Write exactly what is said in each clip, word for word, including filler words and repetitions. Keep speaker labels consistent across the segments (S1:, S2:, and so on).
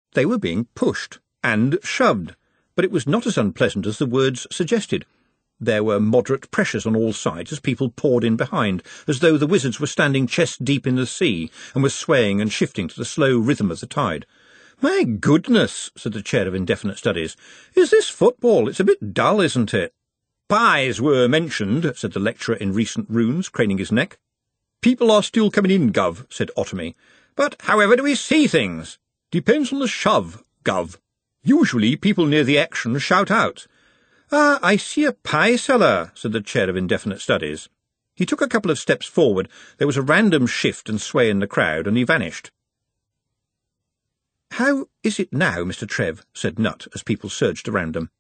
S1: They were being pushed and shoved, but it was not as unpleasant as the words suggested. There were moderate pressures on all sides as people poured in behind, as though the wizards were standing chest-deep in the sea and were swaying and shifting to the slow rhythm of the tide. "My goodness," said the Chair of Indefinite Studies. "Is this football? It's a bit dull, isn't it?" "Pies were mentioned," said the lecturer in recent runes, craning his neck. "People are still coming in, Gov," said Otomy. "But however do we see things?" "Depends on the shove, Gov. Usually people near the action shout out." "Ah, I see a pie seller," said the Chair of Indefinite Studies. He took a couple of steps forward. There was a random shift and sway in the crowd, and he vanished. "How is it now, Mister Trev?" said Nut, as people surged around him.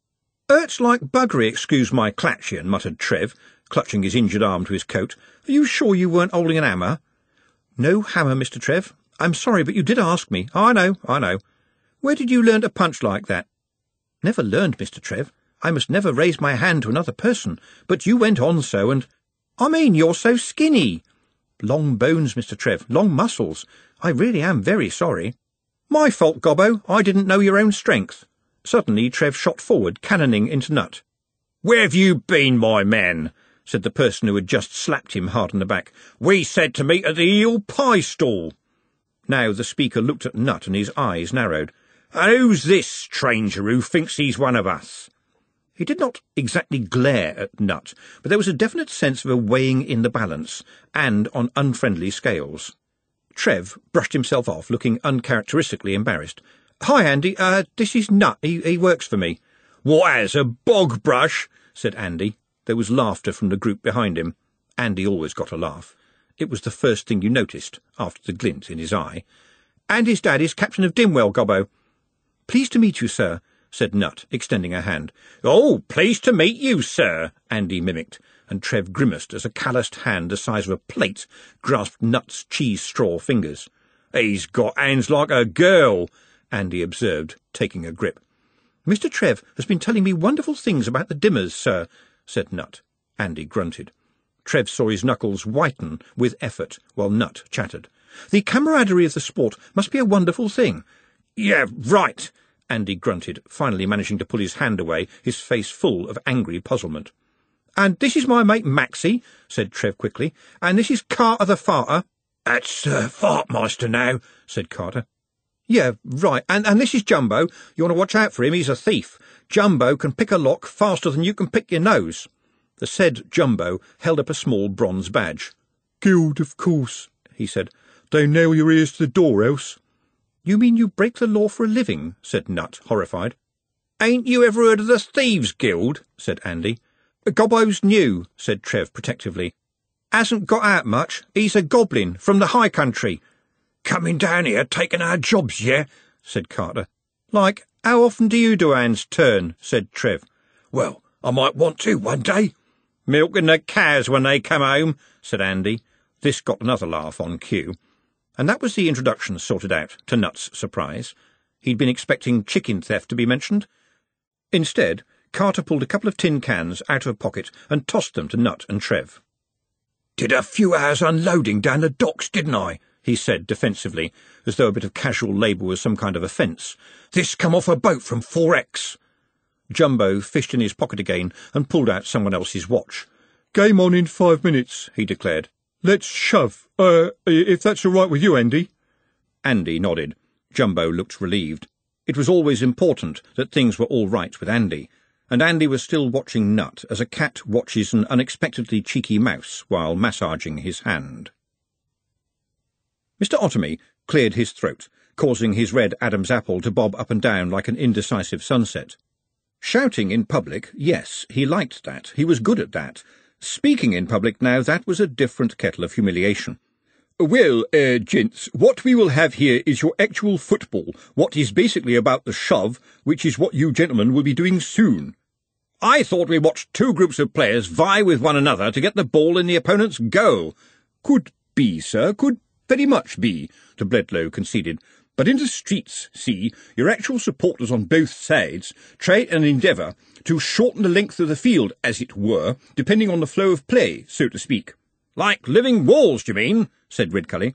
S1: "Hurts like buggery, excuse my clatchin'," muttered Trev, clutching his injured arm to his coat. "Are you sure you weren't holding an hammer?" "No hammer, Mister Trev. I'm sorry, but you did ask me." "I know, I know. Where did you learn to punch like that?" "Never learned, Mister Trev. I must never raise my hand to another person, but you went on so, and—" "I mean, you're so skinny." "Long bones, Mister Trev, long muscles. I really am very sorry." "My fault, Gobbo. I didn't know your own strength." Suddenly Trev shot forward, cannoning into Nut. "Where've you been, my man?" said the person who had just slapped him hard on the back. "We said to meet at the eel pie stall." Now the speaker looked at Nut and his eyes narrowed. "And who's this stranger who thinks he's one of us?" He did not exactly glare at Nut, but there was a definite sense of a weighing in the balance, and on unfriendly scales. Trev brushed himself off, looking uncharacteristically embarrassed. "Hi, Andy. Uh, this is Nut. He, he works for me." "What, as a bog brush?" said Andy. There was laughter from the group behind him. Andy always got a laugh. It was the first thing you noticed, after the glint in his eye. "And his dad is Captain of Dimwell, Gobbo." "Pleased to meet you, sir," said Nut, extending a hand. "Oh, pleased to meet you, sir," Andy mimicked, and Trev grimaced as a calloused hand the size of a plate grasped Nut's cheese-straw fingers. "He's got hands like a girl," Andy observed, taking a grip. "Mister Trev has been telling me wonderful things about the Dimmers, sir," said Nut. Andy grunted. Trev saw his knuckles whiten with effort, while Nut chattered. "The camaraderie of the sport must be a wonderful thing." "Yeah, right," Andy grunted, finally managing to pull his hand away, his face full of angry puzzlement. "And this is my mate Maxie," said Trev quickly. "And this is Carter the Farter." "That's uh, Fartmeister now," said Carter. "Yeah, right. And, and this is Jumbo. You want to watch out for him. He's a thief. Jumbo can pick a lock faster than you can pick your nose." The said Jumbo held up a small bronze badge. "Guild, of course," he said. "They nail your ears to the door, else." "You mean you break the law for a living?" said Nut, horrified. "Ain't you ever heard of the Thieves' Guild?" said Andy. "Gobbo's new," said Trev protectively. "Hasn't got out much. He's a goblin from the high country." "Coming down here, taking our jobs, yeah?" said Carter. "Like, how often do you do a hand's turn?" said Trev. "Well, I might want to one day." "Milking the cows when they come home," said Andy. This got another laugh on cue. And that was the introduction sorted out, to Nut's surprise. He'd been expecting chicken theft to be mentioned. Instead, Carter pulled a couple of tin cans out of a pocket and tossed them to Nut and Trev. "Did a few hours unloading down the docks, didn't I?" he said defensively, as though a bit of casual labour was some kind of offence. "This come off a boat from four X. Jumbo fished in his pocket again and pulled out someone else's watch. "Game on in five minutes," he declared. "Let's shove, uh, if that's all right with you, Andy." Andy nodded. Jumbo looked relieved. It was always important that things were all right with Andy, and Andy was still watching Nut as a cat watches an unexpectedly cheeky mouse while massaging his hand. Mister Otomy cleared his throat, causing his red Adam's apple to bob up and down like an indecisive sunset. Shouting in public, yes, he liked that. He was good at that. Speaking in public now, that was a different kettle of humiliation. "Well, uh, gents, what we will have here is your actual football, what is basically about the shove, which is what you gentlemen will be doing soon." "I thought we watched two groups of players vie with one another to get the ball in the opponent's goal." "Could be, sir, could very much be," the Bledlow conceded. "But in the streets, see, your actual supporters on both sides try and endeavour to shorten the length of the field, as it were, depending on the flow of play, so to speak." "Like living walls, you mean?" said Ridcully.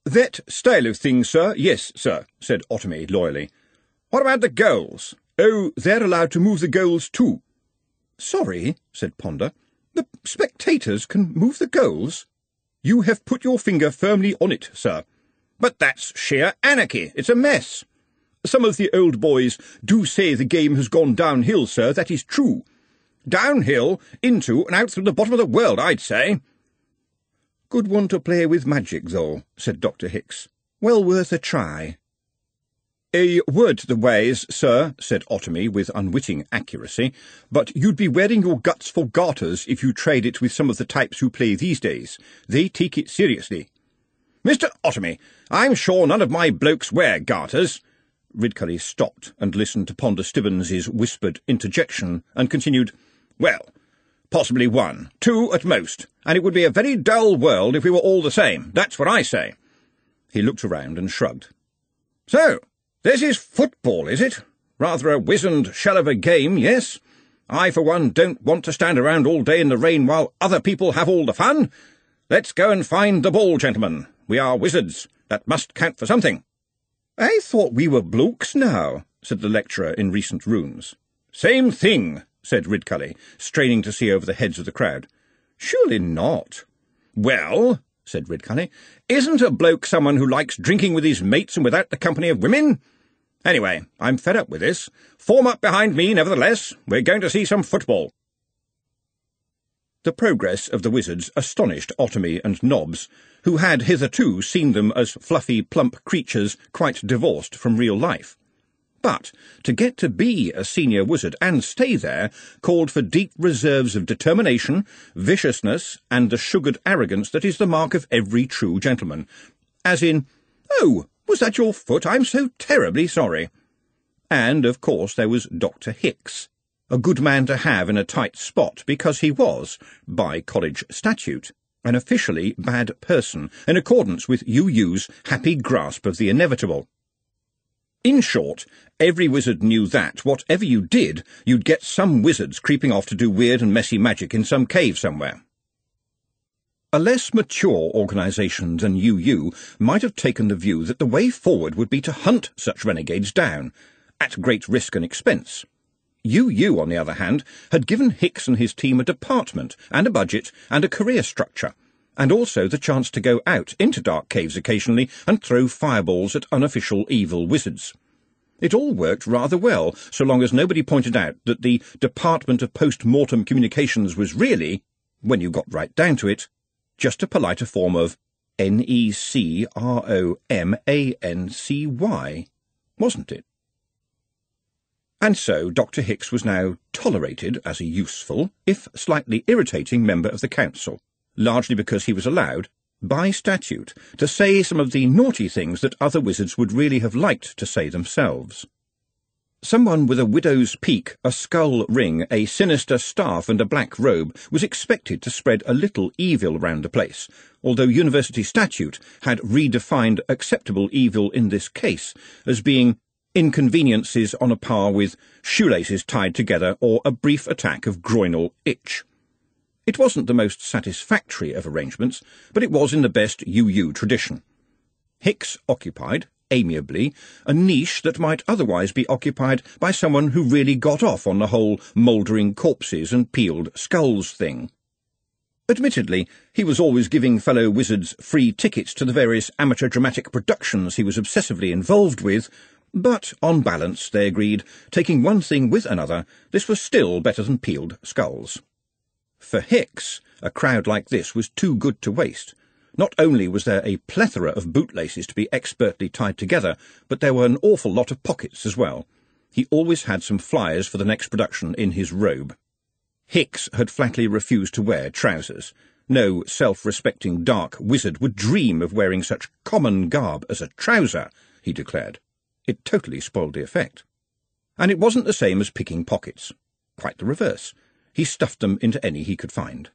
S1: "That style of thing, sir, yes, sir," said Otomy loyally. "What about the goals?" "Oh, they're allowed to move the goals too." "Sorry," said Ponder. "The spectators can move the goals?" "You have put your finger firmly on it, sir." "But that's sheer anarchy. It's a mess." "Some of the old boys do say the game has gone downhill, sir, that is true." "Downhill, into and out through the bottom of the world, I'd say." "Good one to play with magic, though," said Doctor Hicks. "Well worth a try." "A word to the wise, sir," said Otomy with unwitting accuracy, "but you'd be wearing your guts for garters if you tried it with some of the types who play these days. They take it seriously." "Mister Otomy, I'm sure none of my blokes wear garters." Ridcully stopped and listened to Ponder Stibbons's whispered interjection and continued, "Well, possibly one, two at most, and it would be a very dull world if we were all the same. That's what I say." He looked around and shrugged. "So, this is football, is it? Rather a wizened shell of a game, yes? I, for one, don't want to stand around all day in the rain while other people have all the fun. Let's go and find the ball, gentlemen. We are wizards. That must count for something." "I thought we were blokes now," said the lecturer in recent rooms. "Same thing," said Ridcully, straining to see over the heads of the crowd. "Surely not." "Well," said Ridcully, "isn't a bloke someone who likes drinking with his mates and without the company of women? Anyway, I'm fed up with this. Form up behind me, nevertheless. We're going to see some football." The progress of the wizards astonished Otomy and Nobbs, who had hitherto seen them as fluffy, plump creatures quite divorced from real life. But to get to be a senior wizard and stay there called for deep reserves of determination, viciousness, and the sugared arrogance that is the mark of every true gentleman. As in, "Oh, was that your foot? I'm so terribly sorry." And, of course, there was Doctor Hicks, a good man to have in a tight spot because he was, by college statute, an officially bad person in accordance with U U's happy grasp of the inevitable. In short, every wizard knew that, whatever you did, you'd get some wizards creeping off to do weird and messy magic in some cave somewhere. A less mature organisation than U U might have taken the view that the way forward would be to hunt such renegades down, at great risk and expense. U U, on the other hand, had given Hicks and his team a department and a budget and a career structure, and also the chance to go out into dark caves occasionally and throw fireballs at unofficial evil wizards. It all worked rather well, so long as nobody pointed out that the Department of Post-Mortem Communications was really, when you got right down to it, just a politer form of N E C R O M A N C Y, wasn't it? And so Doctor Hicks was now tolerated as a useful, if slightly irritating, member of the council, largely because he was allowed, by statute, to say some of the naughty things that other wizards would really have liked to say themselves. Someone with a widow's peak, a skull ring, a sinister staff and a black robe was expected to spread a little evil round the place, although university statute had redefined acceptable evil in this case as being inconveniences on a par with shoelaces tied together or a brief attack of groinal itch. It wasn't the most satisfactory of arrangements, but it was in the best U U tradition. Hicks occupied, amiably, a niche that might otherwise be occupied by someone who really got off on the whole mouldering corpses and peeled skulls thing. Admittedly, he was always giving fellow wizards free tickets to the various amateur dramatic productions he was obsessively involved with, but, on balance, they agreed, taking one thing with another, this was still better than peeled skulls. For Hicks, a crowd like this was too good to waste. Not only was there a plethora of bootlaces to be expertly tied together, but there were an awful lot of pockets as well. He always had some flyers for the next production in his robe. Hicks had flatly refused to wear trousers. No self-respecting dark wizard would dream of wearing such common garb as a trouser, he declared. It totally spoiled the effect. And it wasn't the same as picking pockets. Quite the reverse. He stuffed them into any he could find.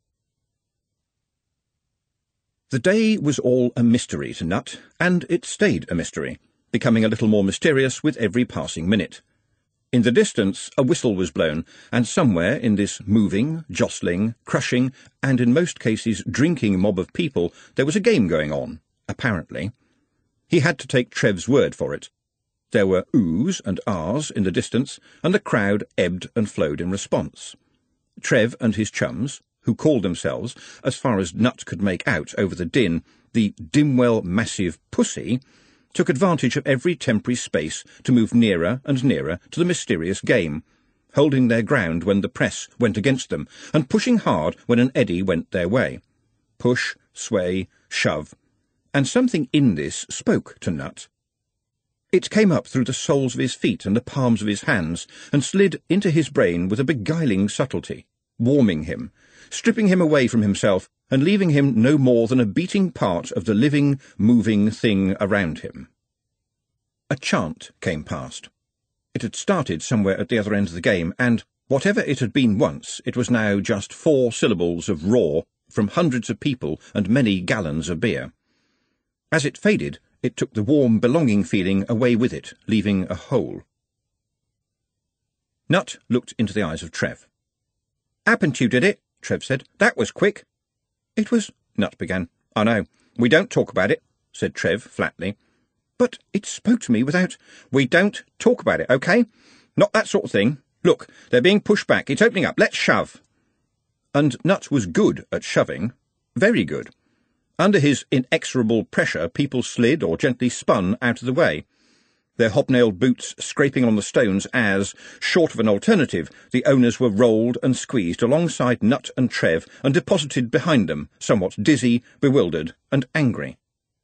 S1: The day was all a mystery to Nut, and it stayed a mystery, becoming a little more mysterious with every passing minute. In the distance a whistle was blown, and somewhere in this moving, jostling, crushing, and in most cases drinking mob of people there was a game going on, apparently. He had to take Trev's word for it. There were oohs and ahs in the distance, and the crowd ebbed and flowed in response. Trev and his chums, who called themselves, as far as Nut could make out over the din, the Dimwell Massive Pussy, took advantage of every temporary space to move nearer and nearer to the mysterious game, holding their ground when the press went against them, and pushing hard when an eddy went their way. Push, sway, shove. And something in this spoke to Nut. It came up through the soles of his feet and the palms of his hands, and slid into his brain with a beguiling subtlety, warming him, stripping him away from himself, and leaving him no more than a beating part of the living, moving thing around him. A chant came past. It had started somewhere at the other end of the game, and, whatever it had been once, it was now just four syllables of roar from hundreds of people and many gallons of beer. As it faded, it took the warm, belonging feeling away with it, leaving a hole. Nut looked into the eyes of Trev. "Happened you did it," Trev said. "That was quick." "It was—" Nut began. "I know. We don't talk about it," said Trev flatly. "But it spoke to me without—" "We don't talk about it, OK? Not that sort of thing. Look, they're being pushed back. It's opening up. Let's shove." And Nut was good at shoving. Very good. Under his inexorable pressure, people slid or gently spun out of the way, their hobnailed boots scraping on the stones as, short of an alternative, the owners were rolled and squeezed alongside Nut and Trev and deposited behind them, somewhat dizzy, bewildered, and angry.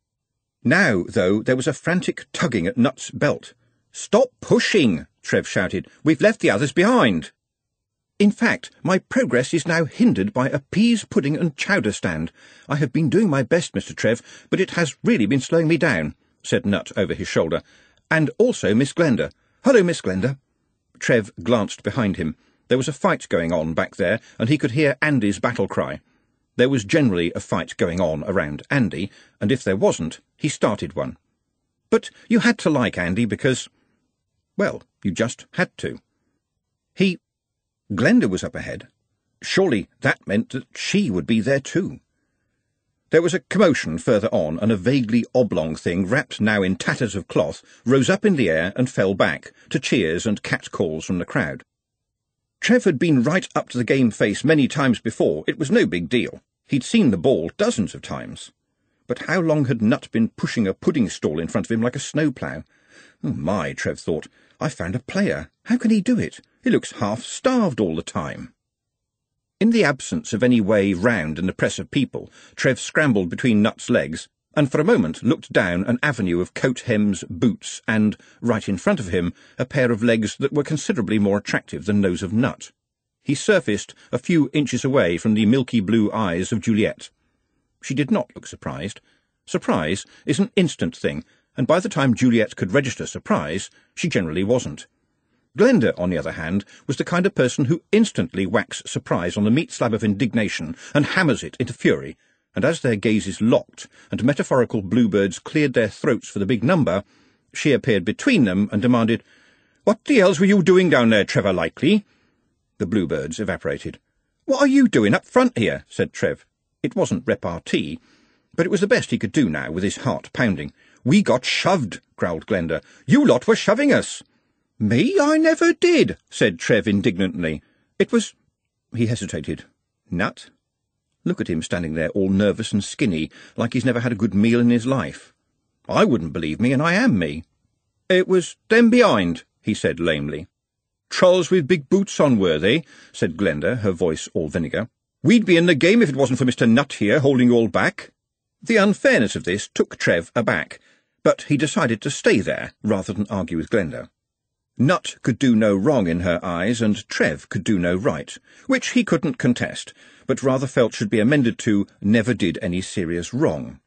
S1: Now, though, there was a frantic tugging at Nut's belt. "Stop pushing!" Trev shouted. "We've left the others behind." "In fact, my progress is now hindered by a peas pudding and chowder stand. I have been doing my best, Mister Trev, but it has really been slowing me down," said Nut over his shoulder. "And also Miss Glenda. Hello, Miss Glenda." Trev glanced behind him. There was a fight going on back there, and he could hear Andy's battle cry. There was generally a fight going on around Andy, and if there wasn't, he started one. But you had to like Andy because, well, you just had to. He... Glenda was up ahead. Surely that meant that she would be there too. There was a commotion further on, and a vaguely oblong thing, wrapped now in tatters of cloth, rose up in the air and fell back, to cheers and catcalls from the crowd. Trev had been right up to the game face many times before. It was no big deal. He'd seen the ball dozens of times. But how long had Nut been pushing a pudding stall in front of him like a snowplough? Oh my, Trev thought, I found a player. How can he do it? He looks half-starved all the time. In the absence of any way round in the press of people, Trev scrambled between Nut's legs, and for a moment looked down an avenue of coat hems, boots, and, right in front of him, a pair of legs that were considerably more attractive than those of Nut. He surfaced a few inches away from the milky blue eyes of Juliet. She did not look surprised. Surprise is an instant thing, and by the time Juliet could register surprise, she generally wasn't. Glenda, on the other hand, was the kind of person who instantly whacks surprise on the meat slab of indignation and hammers it into fury, and as their gazes locked and metaphorical bluebirds cleared their throats for the big number, she appeared between them and demanded, "What the hell's were you doing down there, Trevor Likely?" The bluebirds evaporated. "What are you doing up front here?" said Trev. It wasn't repartee, but it was the best he could do now with his heart pounding. "We got shoved," growled Glenda. "You lot were shoving us." "Me? I never did," said Trev indignantly. "It was—" He hesitated. "Nut? Look at him standing there all nervous and skinny, like he's never had a good meal in his life. I wouldn't believe me, and I am me." "It was them behind," he said lamely. "Trolls with big boots on, were they?" said Glenda, her voice all vinegar. "We'd be in the game if it wasn't for Mister Nut here holding you all back." The unfairness of this took Trev aback, but he decided to stay there rather than argue with Glenda. Nut could do no wrong in her eyes, and Trev could do no right, which he couldn't contest, but rather felt should be amended to never did any serious wrong.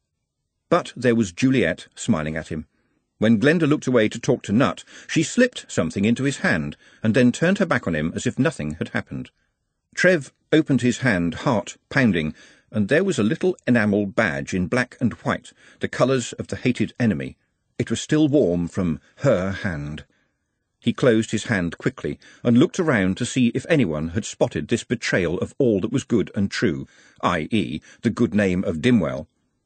S1: But there was Juliet smiling at him. When Glenda looked away to talk to Nut, she slipped something into his hand, and then turned her back on him as if nothing had happened. Trev opened his hand, heart pounding, and there was a little enamel badge in black and white, the colours of the hated enemy. It was still warm from her hand. He closed his hand quickly, and looked around to see if anyone had spotted this betrayal of all that was good and true, that is, the good name of Dimwell.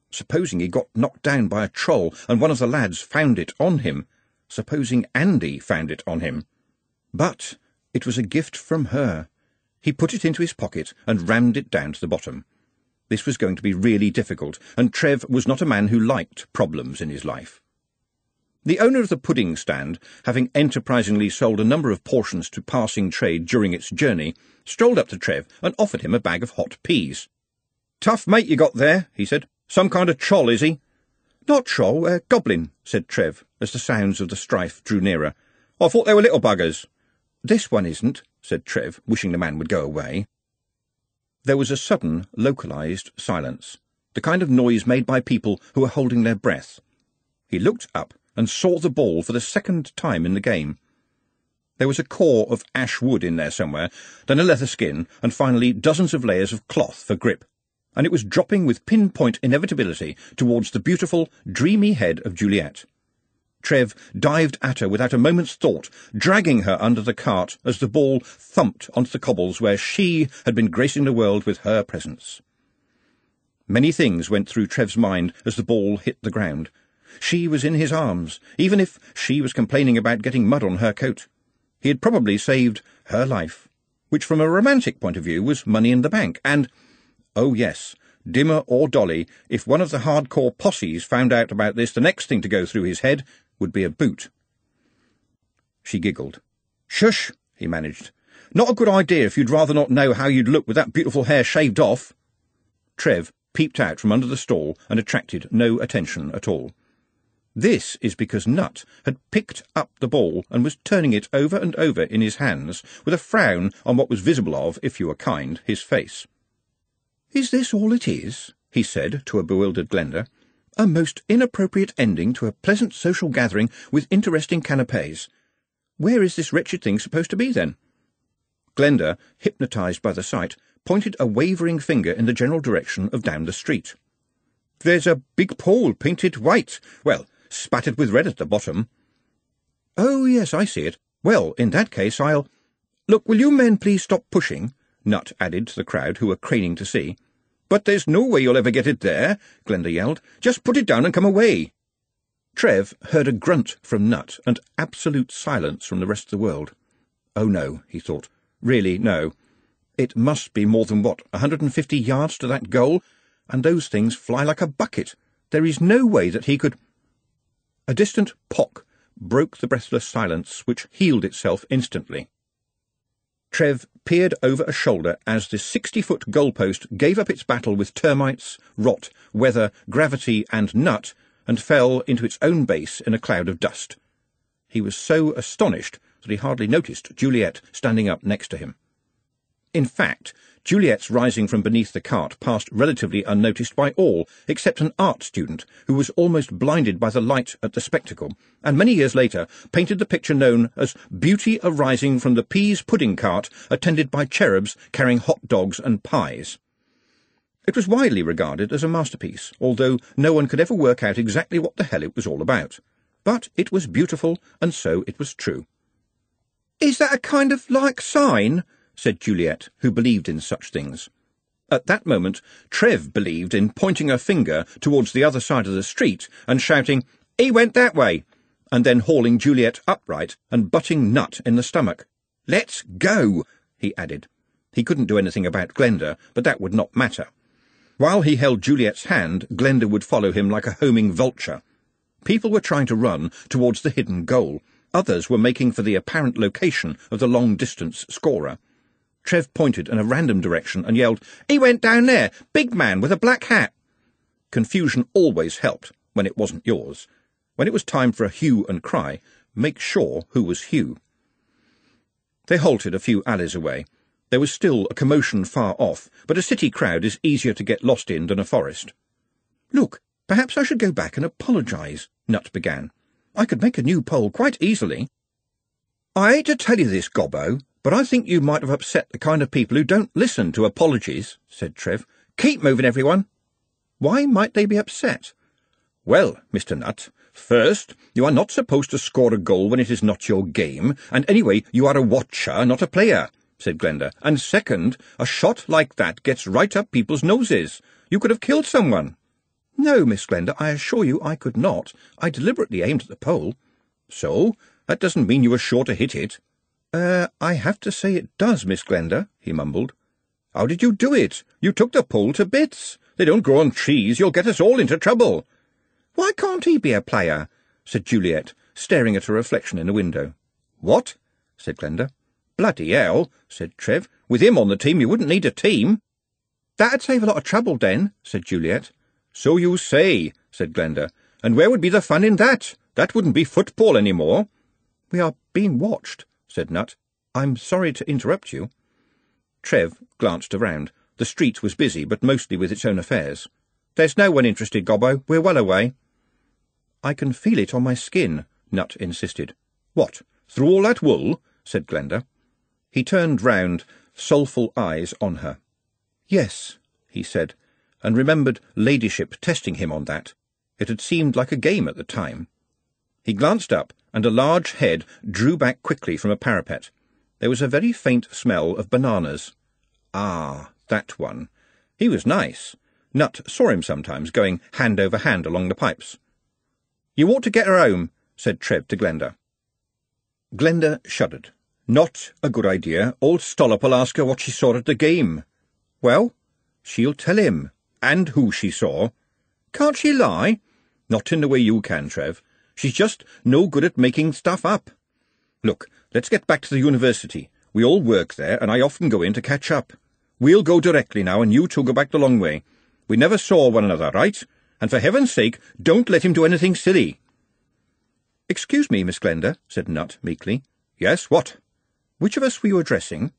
S1: Supposing he got knocked down by a troll and one of the lads found it on him. Supposing Andy found it on him. But it was a gift from her. He put it into his pocket and rammed it down to the bottom. This was going to be really difficult, and Trev was not a man who liked problems in his life. The owner of the pudding stand, having enterprisingly sold a number of portions to passing trade during its journey, strolled up to Trev and offered him a bag of hot peas. "Tough mate you got there," he said. "Some kind of troll, is he?" "Not troll, uh, goblin," said Trev, as the sounds of the strife drew nearer. "I thought they were little buggers." "This one isn't," said Trev, wishing the man would go away. There was a sudden, localised silence, the kind of noise made by people who are holding their breath. He looked up and saw the ball for the second time in the game. There was a core of ash wood in there somewhere, then a leather skin, and finally dozens of layers of cloth for grip, and it was dropping with pinpoint inevitability towards the beautiful, dreamy head of Juliet. Trev dived at her without a moment's thought, dragging her under the cart as the ball thumped onto the cobbles where she had been gracing the world with her presence. Many things went through Trev's mind as the ball hit the ground. She was in his arms, even if she was complaining about getting mud on her coat. He had probably saved her life, which from a romantic point of view was money in the bank, and, oh yes, Dimmer or Dolly, if one of the hardcore posses found out about this, the next thing to go through his head would be a boot. She giggled. "Shush," he managed. "Not a good idea if you'd rather not know how you'd look with that beautiful hair shaved off." Trev peeped out from under the stall and attracted no attention at all. This is because Nut had picked up the ball and was turning it over and over in his hands, with a frown on what was visible of, if you were kind, his face. "Is this all it is?" he said to a bewildered Glenda. "A most inappropriate ending to a pleasant social gathering with interesting canapes. Where is this wretched thing supposed to be, then?" Glenda, hypnotised by the sight, pointed a wavering finger in the general direction of down the street. "There's a big pole painted white, well, spattered with red at the bottom." "Oh, yes, I see it. Well, in that case, I'll—" "Look, will you men please stop pushing?" Nut added to the crowd, who were craning to see. "But there's no way you'll ever get it there," Glenda yelled. "Just put it down and come away." Trev heard a grunt from Nut and absolute silence from the rest of the world. Oh no, he thought. Really, no. It must be more than, what, a hundred and fifty yards to that goal, and those things fly like a bucket. There is no way that he could— A distant pock broke the breathless silence, which healed itself instantly. Trev peered over a shoulder as the sixty-foot goalpost gave up its battle with termites, rot, weather, gravity, and Nut, and fell into its own base in a cloud of dust. He was so astonished that he hardly noticed Juliet standing up next to him. In fact, Juliet's rising from beneath the cart passed relatively unnoticed by all, except an art student who was almost blinded by the light at the spectacle, and many years later painted the picture known as Beauty Arising from the Peas Pudding Cart, attended by cherubs carrying hot dogs and pies. It was widely regarded as a masterpiece, although no one could ever work out exactly what the hell it was all about. But it was beautiful, and so it was true. "Is that a kind of like sign?" said Juliet, who believed in such things. At that moment, Trev believed in pointing a finger towards the other side of the street and shouting, "He went that way," and then hauling Juliet upright and butting Nut in the stomach. "Let's go," he added. He couldn't do anything about Glenda, but that would not matter. While he held Juliet's hand, Glenda would follow him like a homing vulture. People were trying to run towards the hidden goal. Others were making for the apparent location of the long-distance scorer. Trev pointed in a random direction and yelled, "He went down there! Big man with a black hat!" Confusion always helped, when it wasn't yours. When it was time for a hue and cry, make sure who was Hugh. They halted a few alleys away. There was still a commotion far off, but a city crowd is easier to get lost in than a forest. "Look, perhaps I should go back and apologise," Nut began. "I could make a new pole quite easily." "I hate to tell you this, Gobbo, but I think you might have upset the kind of people who don't listen to apologies," said Trev. "Keep moving, everyone." "Why might they be upset?" "Well, Mister Nut, first, you are not supposed to score a goal when it is not your game, and anyway, you are a watcher, not a player," said Glenda. "And second, a shot like that gets right up people's noses. You could have killed someone." No, Miss Glenda, I assure you I could not. I deliberately aimed at the pole. So? That doesn't mean you were sure to hit it. Er, uh, I have to say it does, Miss Glenda, he mumbled. How did you do it? You took the pole to bits. They don't grow on trees. You'll get us all into trouble. Why can't he be a player? Said Juliet, staring at her reflection in a window. What? Said Glenda. Bloody hell, said Trev. With him on the team you wouldn't need a team. That'd save a lot of trouble, then, said Juliet. So you say, said Glenda. And where would be the fun in that? That wouldn't be football any more. We are being watched, said Nut. I'm sorry to interrupt you. Trev glanced around. The street was busy, but mostly with its own affairs. There's no one interested, Gobbo. We're well away. I can feel it on my skin, Nut insisted. What, through all that wool? Said Glenda. He turned round, soulful eyes on her. Yes, he said, and remembered Ladyship testing him on that. It had seemed like a game at the time. He glanced up, and a large head drew back quickly from a parapet. There was a very faint smell of bananas. Ah, that one. He was nice. Nut saw him sometimes going hand over hand along the pipes. You ought to get her home, said Trev to Glenda. Glenda shuddered. Not a good idea. Old Stollop will ask her what she saw at the game. Well, she'll tell him, and who she saw. Can't she lie? Not in the way you can, Trev. She's just no good at making stuff up. Look, let's get back to the university. We all work there, and I often go in to catch up. We'll go directly now, and you two go back the long way. We never saw one another, right? And for heaven's sake, don't let him do anything silly. Excuse me, Miss Glenda, said Nut meekly. Yes, what? Which of us were you addressing?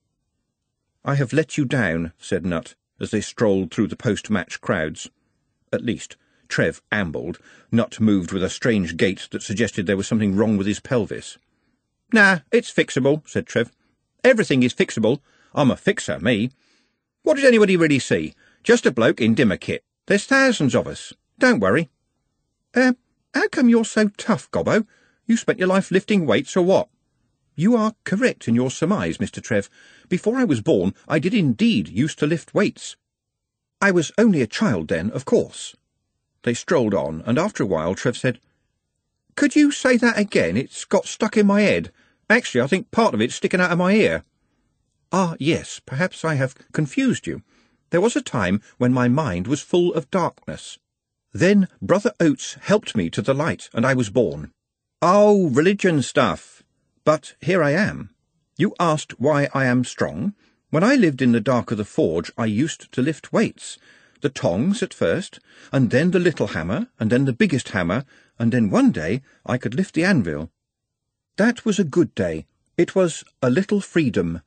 S1: I have let you down, said Nut, as they strolled through the post-match crowds. At least, Trev ambled. Nut moved with a strange gait that suggested there was something wrong with his pelvis. Nah, it's fixable, said Trev. Everything is fixable. I'm a fixer, me. What did anybody really see? Just a bloke in dimmer kit. There's thousands of us. Don't worry. Er, uh, how come you're so tough, Gobbo? You spent your life lifting weights or what? You are correct in your surmise, Mister Trev. Before I was born, I did indeed used to lift weights. I was only a child then, of course. They strolled on, and after a while Trev said, Could you say that again? It's got stuck in my head. Actually, I think part of it's sticking out of my ear. Ah, yes, perhaps I have confused you. There was a time when my mind was full of darkness. Then Brother Oates helped me to the light, and I was born. Oh, religion stuff. But here I am. You asked why I am strong. When I lived in the dark of the forge, I used to lift weights. The tongs at first, and then the little hammer, and then the biggest hammer, and then one day I could lift the anvil. That was a good day. It was a little freedom.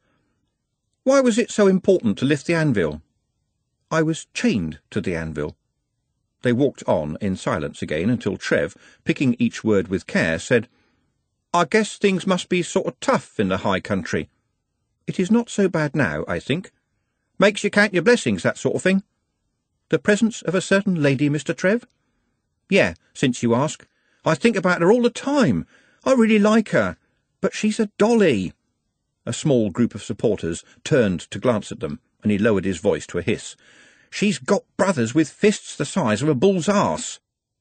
S1: Why was it so important to lift the anvil? I was chained to the anvil. They walked on in silence again until Trev, picking each word with care, said, I guess things must be sort of tough in the high country. It is not so bad now, I think. Makes you count your blessings, that sort of thing. The presence of a certain lady, Mister Trev? Yeah, since you ask. I think about her all the time. I really like her. But she's a dolly. A small group of supporters turned to glance at them, and he lowered his voice to a hiss. She's got brothers with fists the size of a bull's arse.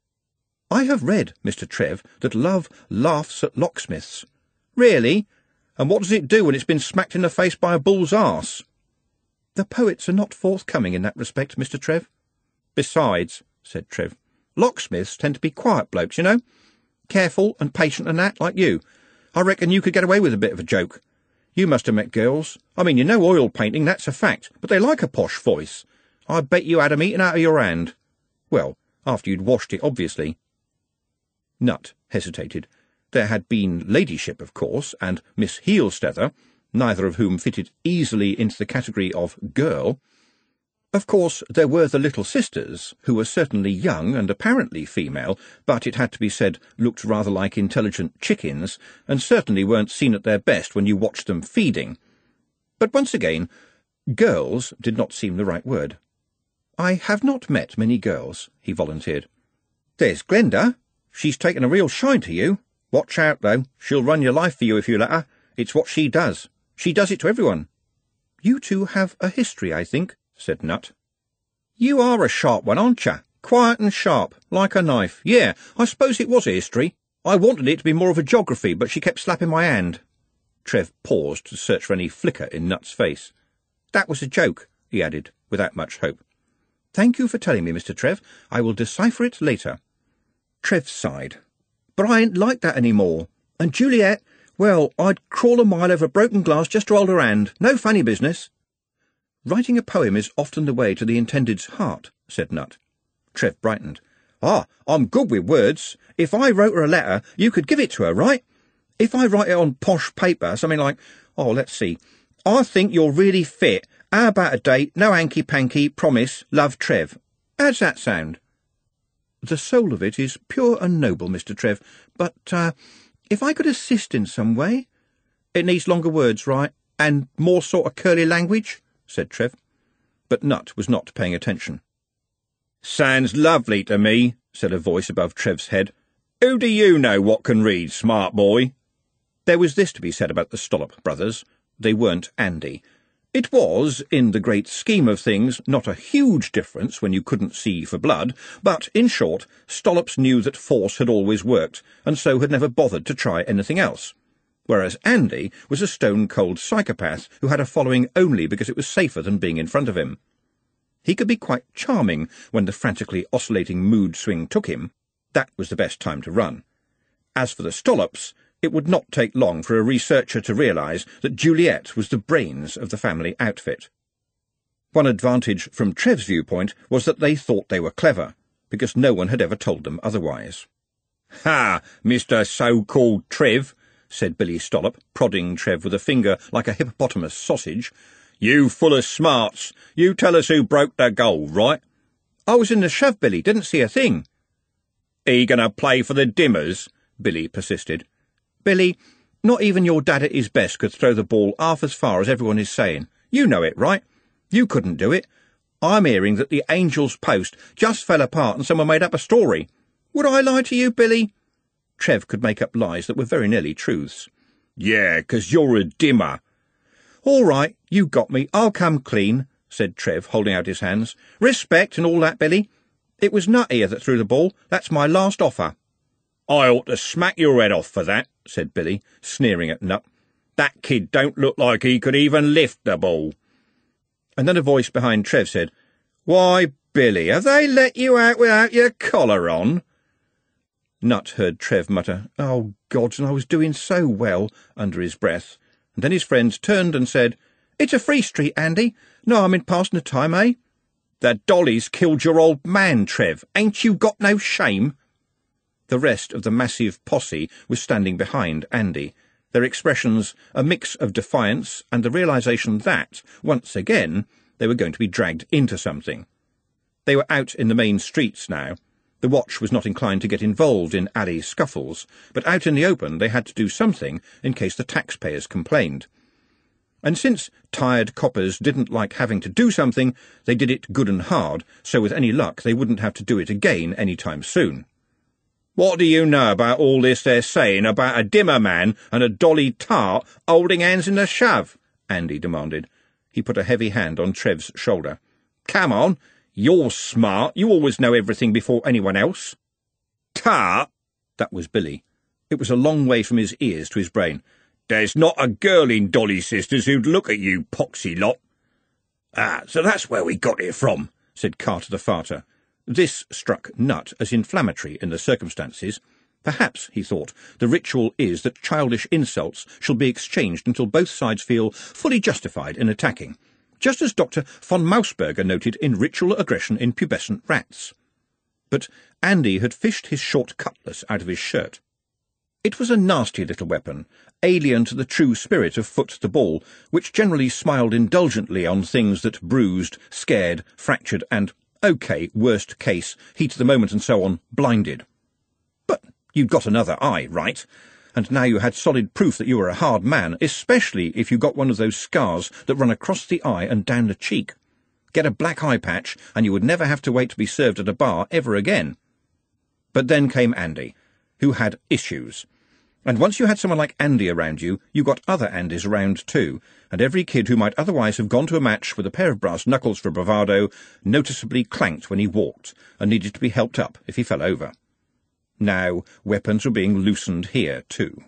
S1: I have read, Mister Trev, that love laughs at locksmiths. Really? And what does it do when it's been smacked in the face by a bull's arse? The poets are not forthcoming in that respect, Mister Trev. Besides, said Trev, locksmiths tend to be quiet blokes, you know. Careful and patient and that, like you. I reckon you could get away with a bit of a joke. You must have met girls. I mean, you know oil painting, that's a fact, but they like a posh voice. I bet you had 'em eaten out of your hand. Well, after you'd washed it, obviously. Nut hesitated. There had been Ladyship, of course, and Miss Heelstether, neither of whom fitted easily into the category of girl. Of course, there were the little sisters, who were certainly young and apparently female, but it had to be said looked rather like intelligent chickens, and certainly weren't seen at their best when you watched them feeding. But once again, girls did not seem the right word. I have not met many girls, he volunteered. There's Glenda. She's taken a real shine to you. Watch out, though. She'll run your life for you if you let her. It's what she does. She does it to everyone. You two have a history, I think, said Nut. You are a sharp one, aren't you? Quiet and sharp, like a knife. Yeah, I suppose it was a history. I wanted it to be more of a geography, but she kept slapping my hand. Trev paused to search for any flicker in Nut's face. That was a joke, he added, without much hope. Thank you for telling me, Mister Trev. I will decipher it later. Trev sighed. But I ain't like that any more. And Juliet, well, I'd crawl a mile over broken glass just to hold her hand. No funny business. Writing a poem is often the way to the intended's heart, said Nut. Trev brightened. Ah, I'm good with words. If I wrote her a letter, you could give it to her, right? If I write it on posh paper, something like, oh, let's see. I think you're really fit. How about a date? No hanky-panky. Promise. Love, Trev. How's that sound? The soul of it is pure and noble, Mister Trev, but, uh, if I could assist in some way— It needs longer words, right? And more sort of curly language, said Trev. But Nut was not paying attention. Sounds lovely to me, said a voice above Trev's head. Who do you know what can read, smart boy? There was this to be said about the Stollop brothers. They weren't Andy. It was, in the great scheme of things, not a huge difference when you couldn't see for blood, but, in short, Stollops knew that force had always worked, and so had never bothered to try anything else, whereas Andy was a stone-cold psychopath who had a following only because it was safer than being in front of him. He could be quite charming when the frantically oscillating mood swing took him. That was the best time to run. As for the Stollops, it would not take long for a researcher to realise that Juliet was the brains of the family outfit. One advantage from Trev's viewpoint was that they thought they were clever, because no one had ever told them otherwise. Ha, Mister So-called Trev, said Billy Stollop, prodding Trev with a finger like a hippopotamus sausage. You full of smarts. You tell us who broke the goal, right? I was in the shove, Billy, didn't see a thing. Are you going to play for the Dimmers? Billy persisted. Billy, not even your dad at his best could throw the ball half as far as everyone is saying. You know it, right? You couldn't do it. I'm hearing that the Angel's Post just fell apart and someone made up a story. Would I lie to you, Billy? Trev could make up lies that were very nearly truths. Yeah, 'cause you're a dimmer. All right, you got me. I'll come clean, said Trev, holding out his hands. Respect and all that, Billy. It was Nut here that threw the ball. That's my last offer. I ought to smack your head off for that, said Billy, sneering at Nut. That kid don't look like he could even lift the ball. And then a voice behind Trev said, Why, Billy, have they let you out without your collar on? Nut heard Trev mutter, Oh, gods, and I was doing so well, under his breath. And then his friends turned and said, It's a free street, Andy. No, I'm in passing the time, eh? The dolly's killed your old man, Trev. Ain't you got no shame? The rest of the massive posse was standing behind Andy, their expressions a mix of defiance and the realisation that, once again, they were going to be dragged into something. They were out in the main streets now. The watch was not inclined to get involved in alley scuffles, but out in the open they had to do something in case the taxpayers complained. And since tired coppers didn't like having to do something, they did it good and hard, so with any luck they wouldn't have to do it again any time soon. What do you know about all this they're saying about a dimmer man and a dolly tart holding hands in the shove? Andy demanded. He put a heavy hand on Trev's shoulder. Come on, you're smart. You always know everything before anyone else. Tart? That was Billy. It was a long way from his ears to his brain. There's not a girl in Dolly Sisters who'd look at you, poxy lot. Ah, so that's where we got it from, said Carter the Farter. This struck Nut as inflammatory in the circumstances. Perhaps, he thought, the ritual is that childish insults shall be exchanged until both sides feel fully justified in attacking, just as Doctor von Mausberger noted in Ritual Aggression in Pubescent Rats. But Andy had fished his short cutlass out of his shirt. It was a nasty little weapon, alien to the true spirit of Foot the Ball, which generally smiled indulgently on things that bruised, scared, fractured, and OK, worst case, heat of the moment and so on, blinded. But you'd got another eye, right? And now you had solid proof that you were a hard man, especially if you got one of those scars that run across the eye and down the cheek. Get a black eye patch, and you would never have to wait to be served at a bar ever again. But then came Andy, who had issues. And once you had someone like Andy around you, you got other Andys around too, and every kid who might otherwise have gone to a match with a pair of brass knuckles for bravado noticeably clanked when he walked, and needed to be helped up if he fell over. Now, weapons were being loosened here too.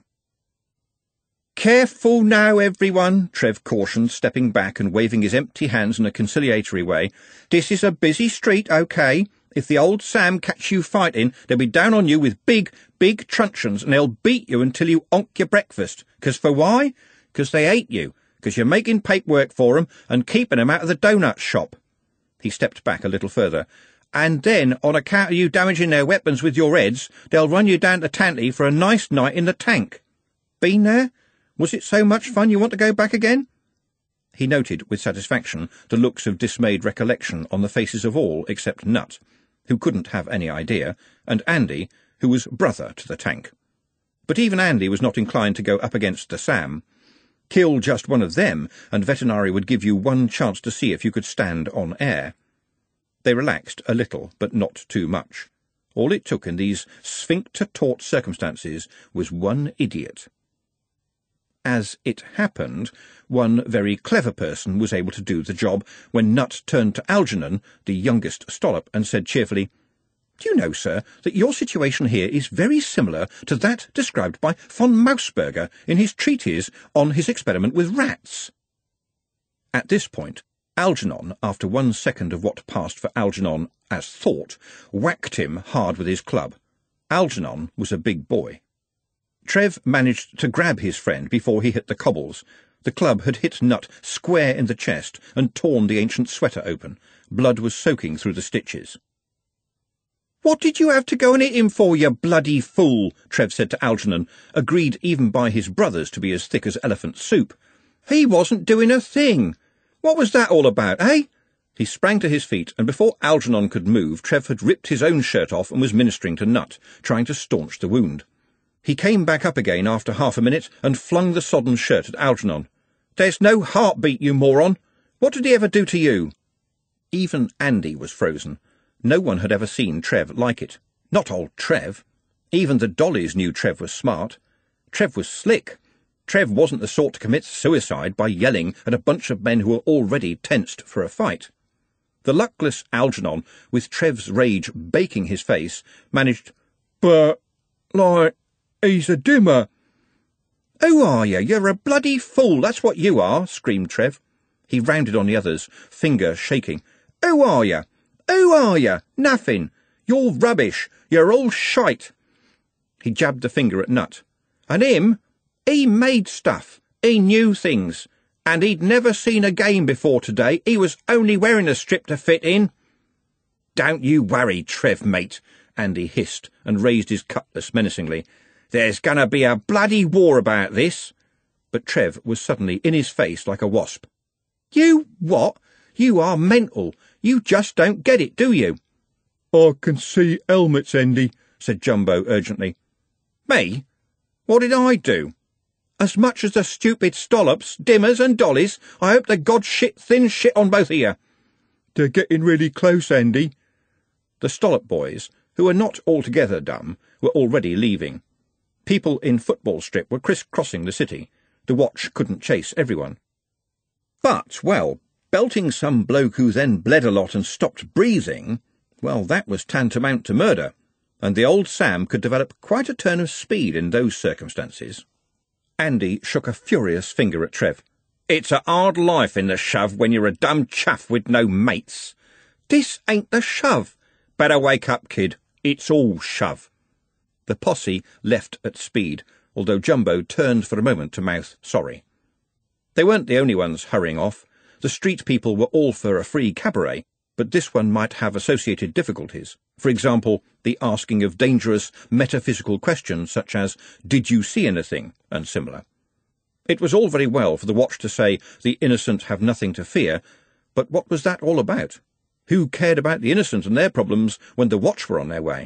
S1: "Careful now, everyone," Trev cautioned, stepping back and waving his empty hands in a conciliatory way. "This is a busy street, OK? If the old Sam catch you fighting, they'll be down on you with big, big truncheons, and they'll beat you until you onk your breakfast. 'Cause for why? 'Cause they hate you, 'cause you're making paperwork for 'em and keeping 'em out of the doughnut shop." He stepped back a little further. "And then, on account of you damaging their weapons with your heads, they'll run you down to Tantley for a nice night in the tank. Been there? Was it so much fun you want to go back again?" He noted with satisfaction the looks of dismayed recollection on the faces of all except Nut, who couldn't have any idea, and Andy, who was brother to the tank. But even Andy was not inclined to go up against the Sam. Kill just one of them, and Veterinary would give you one chance to see if you could stand on air. They relaxed a little, but not too much. All it took in these sphincter-taut circumstances was one idiot. As it happened, one very clever person was able to do the job when Nut turned to Algernon, the youngest Stollop, and said cheerfully, "Do you know, sir, that your situation here is very similar to that described by von Mausberger in his treatise on his experiment with rats?" At this point, Algernon, after one second of what passed for Algernon as thought, whacked him hard with his club. Algernon was a big boy. Trev managed to grab his friend before he hit the cobbles. The club had hit Nut square in the chest and torn the ancient sweater open. Blood was soaking through the stitches. "What did you have to go and hit him for, you bloody fool?" Trev said to Algernon, agreed even by his brothers to be as thick as elephant soup. "He wasn't doing a thing. What was that all about, eh?" He sprang to his feet, and before Algernon could move, Trev had ripped his own shirt off and was ministering to Nut, trying to staunch the wound. He came back up again after half a minute and flung the sodden shirt at Algernon. "There's no heartbeat, you moron! What did he ever do to you?" Even Andy was frozen. No one had ever seen Trev like it. Not old Trev. Even the dollies knew Trev was smart. Trev was slick. Trev wasn't the sort to commit suicide by yelling at a bunch of men who were already tensed for a fight. The luckless Algernon, with Trev's rage baking his face, managed, "But, like, he's a dimmer." "Who are you? You're a bloody fool, that's what you are," screamed Trev. He rounded on the others, finger shaking. "Who are you? Who are you? Nothing. You're rubbish. You're all shite." He jabbed the finger at Nut. "And him? He made stuff. He knew things. And he'd never seen a game before today. He was only wearing a strip to fit in." "Don't you worry, Trev, mate," Andy hissed and raised his cutlass menacingly. "There's gonna be a bloody war about this." But Trev was suddenly in his face like a wasp. "You what? You are mental. You just don't get it, do you?" "I can see helmets, Andy," said Jumbo urgently. "Me? What did I do? As much as the stupid Stollops, Dimmers and Dollies, I hope to God shit thin shit on both of you." "They're getting really close, Andy." The Stollop boys, who were not altogether dumb, were already leaving. People in football strip were criss-crossing the city. The watch couldn't chase everyone. But, well, belting some bloke who then bled a lot and stopped breathing, well, that was tantamount to murder, and the old Sam could develop quite a turn of speed in those circumstances. Andy shook a furious finger at Trev. "It's a hard life in the shove when you're a dumb chuff with no mates." "This ain't the shove." "Better wake up, kid. It's all shove." The posse left at speed, although Jumbo turned for a moment to mouth sorry. They weren't the only ones hurrying off. The street people were all for a free cabaret, but this one might have associated difficulties. For example, the asking of dangerous metaphysical questions such as, "Did you see anything?" and similar. It was all very well for the watch to say, "The innocent have nothing to fear," but what was that all about? Who cared about the innocent and their problems when the watch were on their way?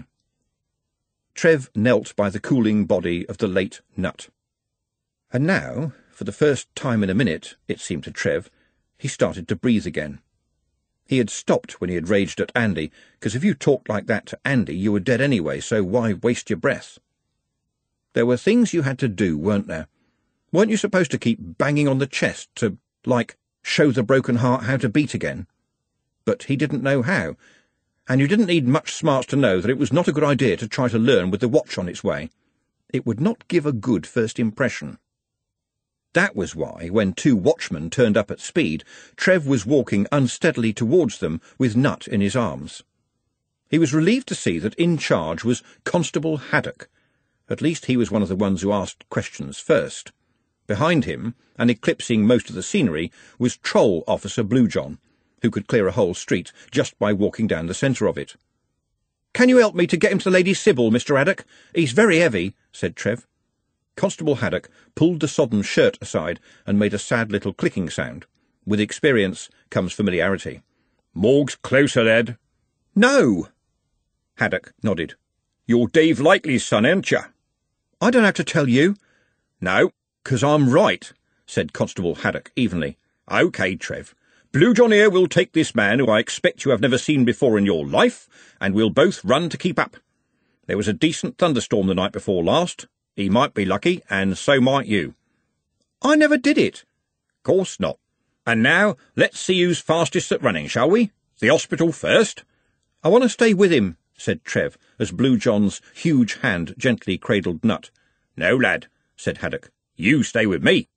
S1: Trev knelt by the cooling body of the late Nut. And now, for the first time in a minute, it seemed to Trev, he started to breathe again. He had stopped when he had raged at Andy, because if you talked like that to Andy, you were dead anyway, so why waste your breath? There were things you had to do, weren't there? Weren't you supposed to keep banging on the chest to, like, show the broken heart how to beat again? But he didn't know how, and you didn't need much smarts to know that it was not a good idea to try to learn with the watch on its way. It would not give a good first impression. That was why, when two watchmen turned up at speed, Trev was walking unsteadily towards them with Nut in his arms. He was relieved to see that in charge was Constable Haddock. At least he was one of the ones who asked questions first. Behind him, and eclipsing most of the scenery, was Troll Officer Bluejohn, who could clear a whole street just by walking down the centre of it. "Can you help me to get him to the Lady Sybil, Mister Haddock? He's very heavy," said Trev. Constable Haddock pulled the sodden shirt aside and made a sad little clicking sound. With experience comes familiarity. "Morg's closer, lad." "No!" Haddock nodded. "You're Dave Likely's son, aren't you?" "I don't have to tell you." "No, 'cause I'm right," said Constable Haddock evenly. "OK, Trev. Bluejohn here will take this man, who I expect you have never seen before in your life, and we'll both run to keep up. There was a decent thunderstorm the night before last. He might be lucky, and so might you." "I never did it." "Course not. And now let's see who's fastest at running, shall we? The hospital first?" "I want to stay with him," said Trev, as Bluejohn's huge hand gently cradled Nut. "No, lad," said Haddock. "You stay with me."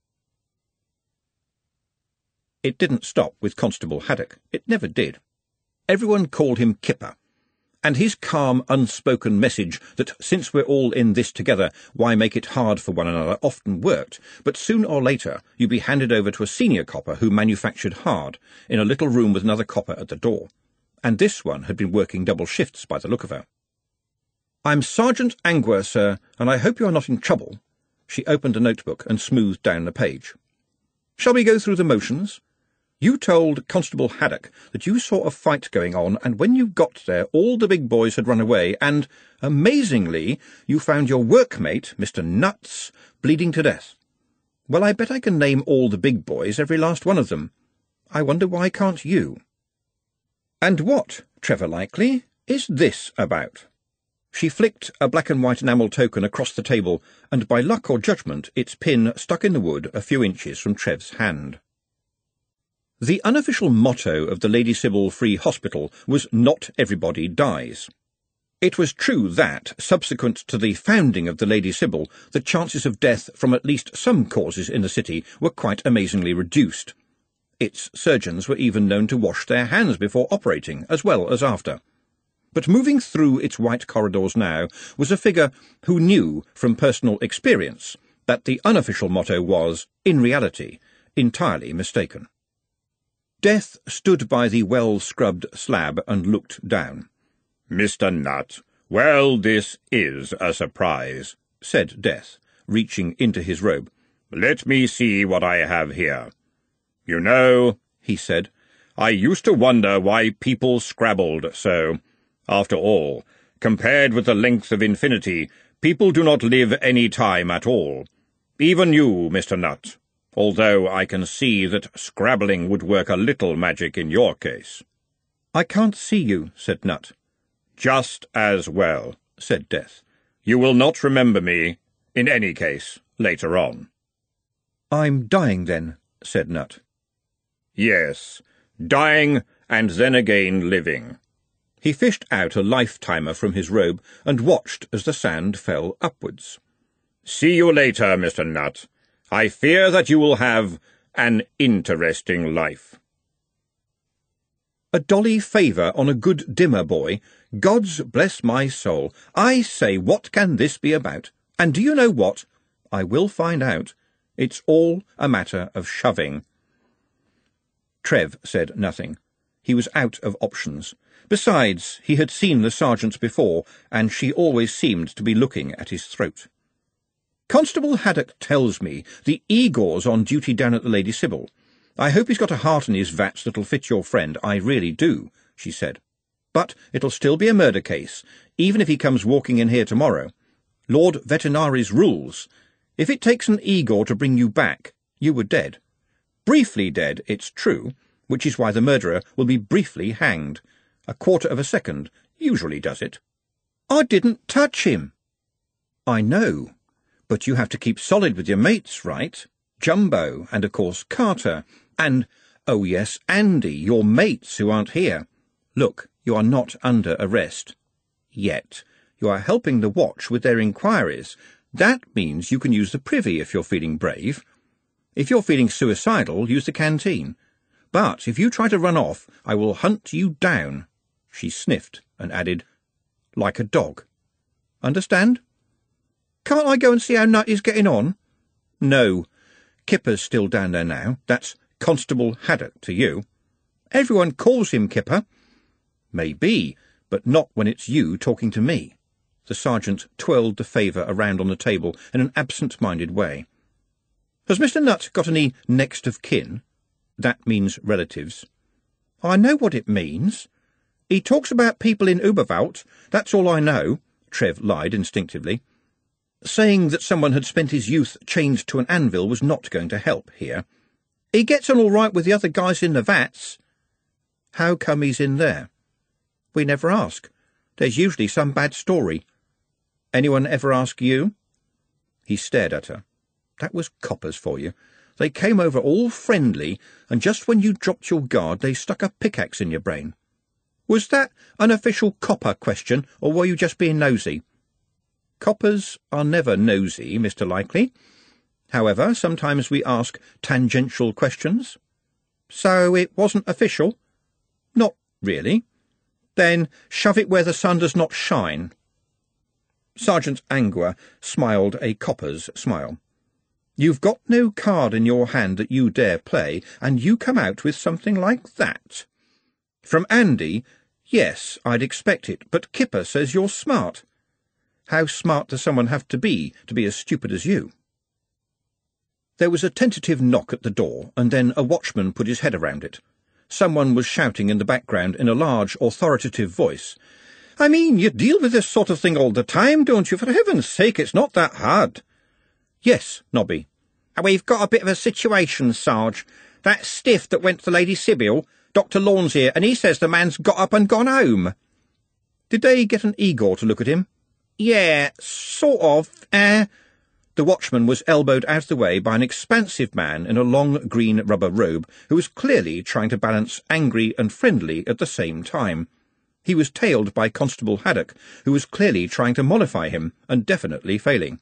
S1: It didn't stop with Constable Haddock. It never did. Everyone called him Kipper, and his calm, unspoken message that since we're all in this together, why make it hard for one another often worked, but sooner or later you'd be handed over to a senior copper who manufactured hard, in a little room with another copper at the door. And this one had been working double shifts by the look of her. "I'm Sergeant Angwer, sir, and I hope you are not in trouble." She opened a notebook and smoothed down the page. "Shall we go through the motions? You told Constable Haddock that you saw a fight going on, and when you got there all the big boys had run away, and, amazingly, you found your workmate, Mister Nuts, bleeding to death. Well, I bet I can name all the big boys, every last one of them. I wonder why can't you? And what, Trevor Likely, is this about?" She flicked a black-and-white enamel token across the table, and by luck or judgment its pin stuck in the wood a few inches from Trev's hand. The unofficial motto of the Lady Sybil Free Hospital was "Not everybody dies." It was true that, subsequent to the founding of the Lady Sybil, the chances of death from at least some causes in the city were quite amazingly reduced. Its surgeons were even known to wash their hands before operating, as well as after. But moving through its white corridors now was a figure who knew from personal experience that the unofficial motto was, in reality, entirely mistaken. Death stood by the well-scrubbed slab and looked down.
S2: "Mister Nut, well, this is a surprise,"
S1: said Death, reaching into his robe.
S2: "Let me see what I have here. You know," he said, "I used to wonder why people scrabbled so. After all, compared with the length of infinity, people do not live any time at all. Even you, Mister Nut, although I can see that scrabbling would work a little magic in your case."
S1: "I can't see you," said Nut.
S2: "Just as well," said Death. "You will not remember me, in any case, later on."
S1: "I'm dying, then," said Nut.
S2: "Yes, dying and then again living."
S1: He fished out a life-timer from his robe and watched as the sand fell upwards.
S2: "See you later, Mister Nut. I fear that you will have an interesting life."
S1: "A dolly favour on a good dimmer boy? Gods bless my soul! I say, what can this be about? And do you know what? I will find out. It's all a matter of shoving." Trev said nothing. He was out of options. Besides, he had seen the sergeants before, and she always seemed to be looking at his throat. "Constable Haddock tells me the Igor's on duty down at the Lady Sybil. I hope he's got a heart in his vats that'll fit your friend, I really do," she said. "But it'll still be a murder case, even if he comes walking in here tomorrow. Lord Veterinary's rules. If it takes an Igor to bring you back, you were dead. Briefly dead, it's true, which is why the murderer will be briefly hanged. A quarter of a second usually does it." "I didn't touch him." I know, but you have to keep solid with your mates, right? Jumbo, and of course Carter, and, oh yes, Andy, your mates who aren't here. Look, you are not under arrest. Yet. You are helping the Watch with their inquiries. That means you can use the privy if you're feeling brave. If you're feeling suicidal, use the canteen. But if you try to run off, I will hunt you down. She sniffed and added, like a dog. Understand? Can't I go and see how Nut is getting on? No. Kipper's still down there now. That's Constable Haddock to you. Everyone calls him Kipper. Maybe, but not when it's you talking to me. The sergeant twirled the favour around on the table in an absent-minded way. Has Mister Nutt got any next of kin? That means relatives. I know what it means. He talks about people in Uberwald. That's all I know, Trev lied instinctively. Saying that someone had spent his youth chained to an anvil was not going to help here. He gets on all right with the other guys in the vats. How come he's in there? We never ask. There's usually some bad story. Anyone ever ask you? He stared at her. That was coppers for you. They came over all friendly, and just when you dropped your guard they stuck a pickaxe in your brain. Was that an official copper question, or were you just being nosy? Coppers are never nosy, Mister Likely. However, sometimes we ask tangential questions. So it wasn't official? Not really. Then shove it where the sun does not shine. Sergeant Angua smiled a copper's smile. You've got no card in your hand that you dare play, and you come out with something like that. From Andy, yes, I'd expect it, but Kipper says you're smart. How smart does someone have to be to be as stupid as you? There was a tentative knock at the door, and then a watchman put his head around it. Someone was shouting in the background in a large, authoritative voice. I mean, you deal with this sort of thing all the time, don't you? For heaven's sake, it's not that hard. Yes, Nobby. We've got a bit of a situation, Sarge. That stiff that went to Lady Sybil, Doctor Lawn's here, and he says the man's got up and gone home. Did they get an Igor to look at him? Yeah, sort of, eh? The watchman was elbowed out of the way by an expansive man in a long green rubber robe who was clearly trying to balance angry and friendly at the same time. He was tailed by Constable Haddock, who was clearly trying to mollify him, and definitely failing.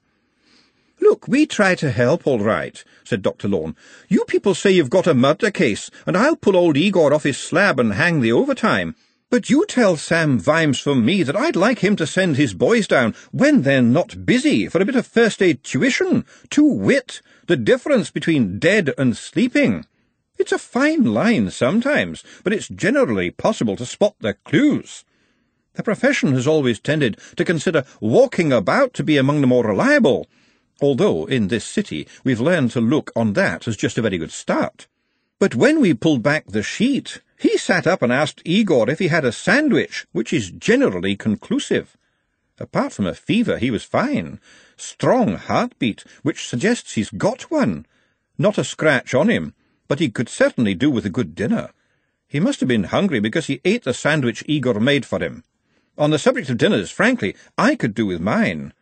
S1: Look, we try to help, all right, said Doctor Lawn. You people say you've got a murder case, and I'll pull old Igor off his slab and hang the overtime. But you tell Sam Vimes for me that I'd like him to send his boys down when they're not busy for a bit of first-aid tuition, to wit, the difference between dead and sleeping. It's a fine line sometimes, but it's generally possible to spot their clues. The profession has always tended to consider walking about to be among the more reliable, although in this city we've learned to look on that as just a very good start. But when we pulled back the sheet, he sat up and asked Igor if he had a sandwich, which is generally conclusive. Apart from a fever, he was fine. Strong heartbeat, which suggests he's got one. Not a scratch on him, but he could certainly do with a good dinner. He must have been hungry because he ate the sandwich Igor made for him. On the subject of dinners, frankly, I could do with mine.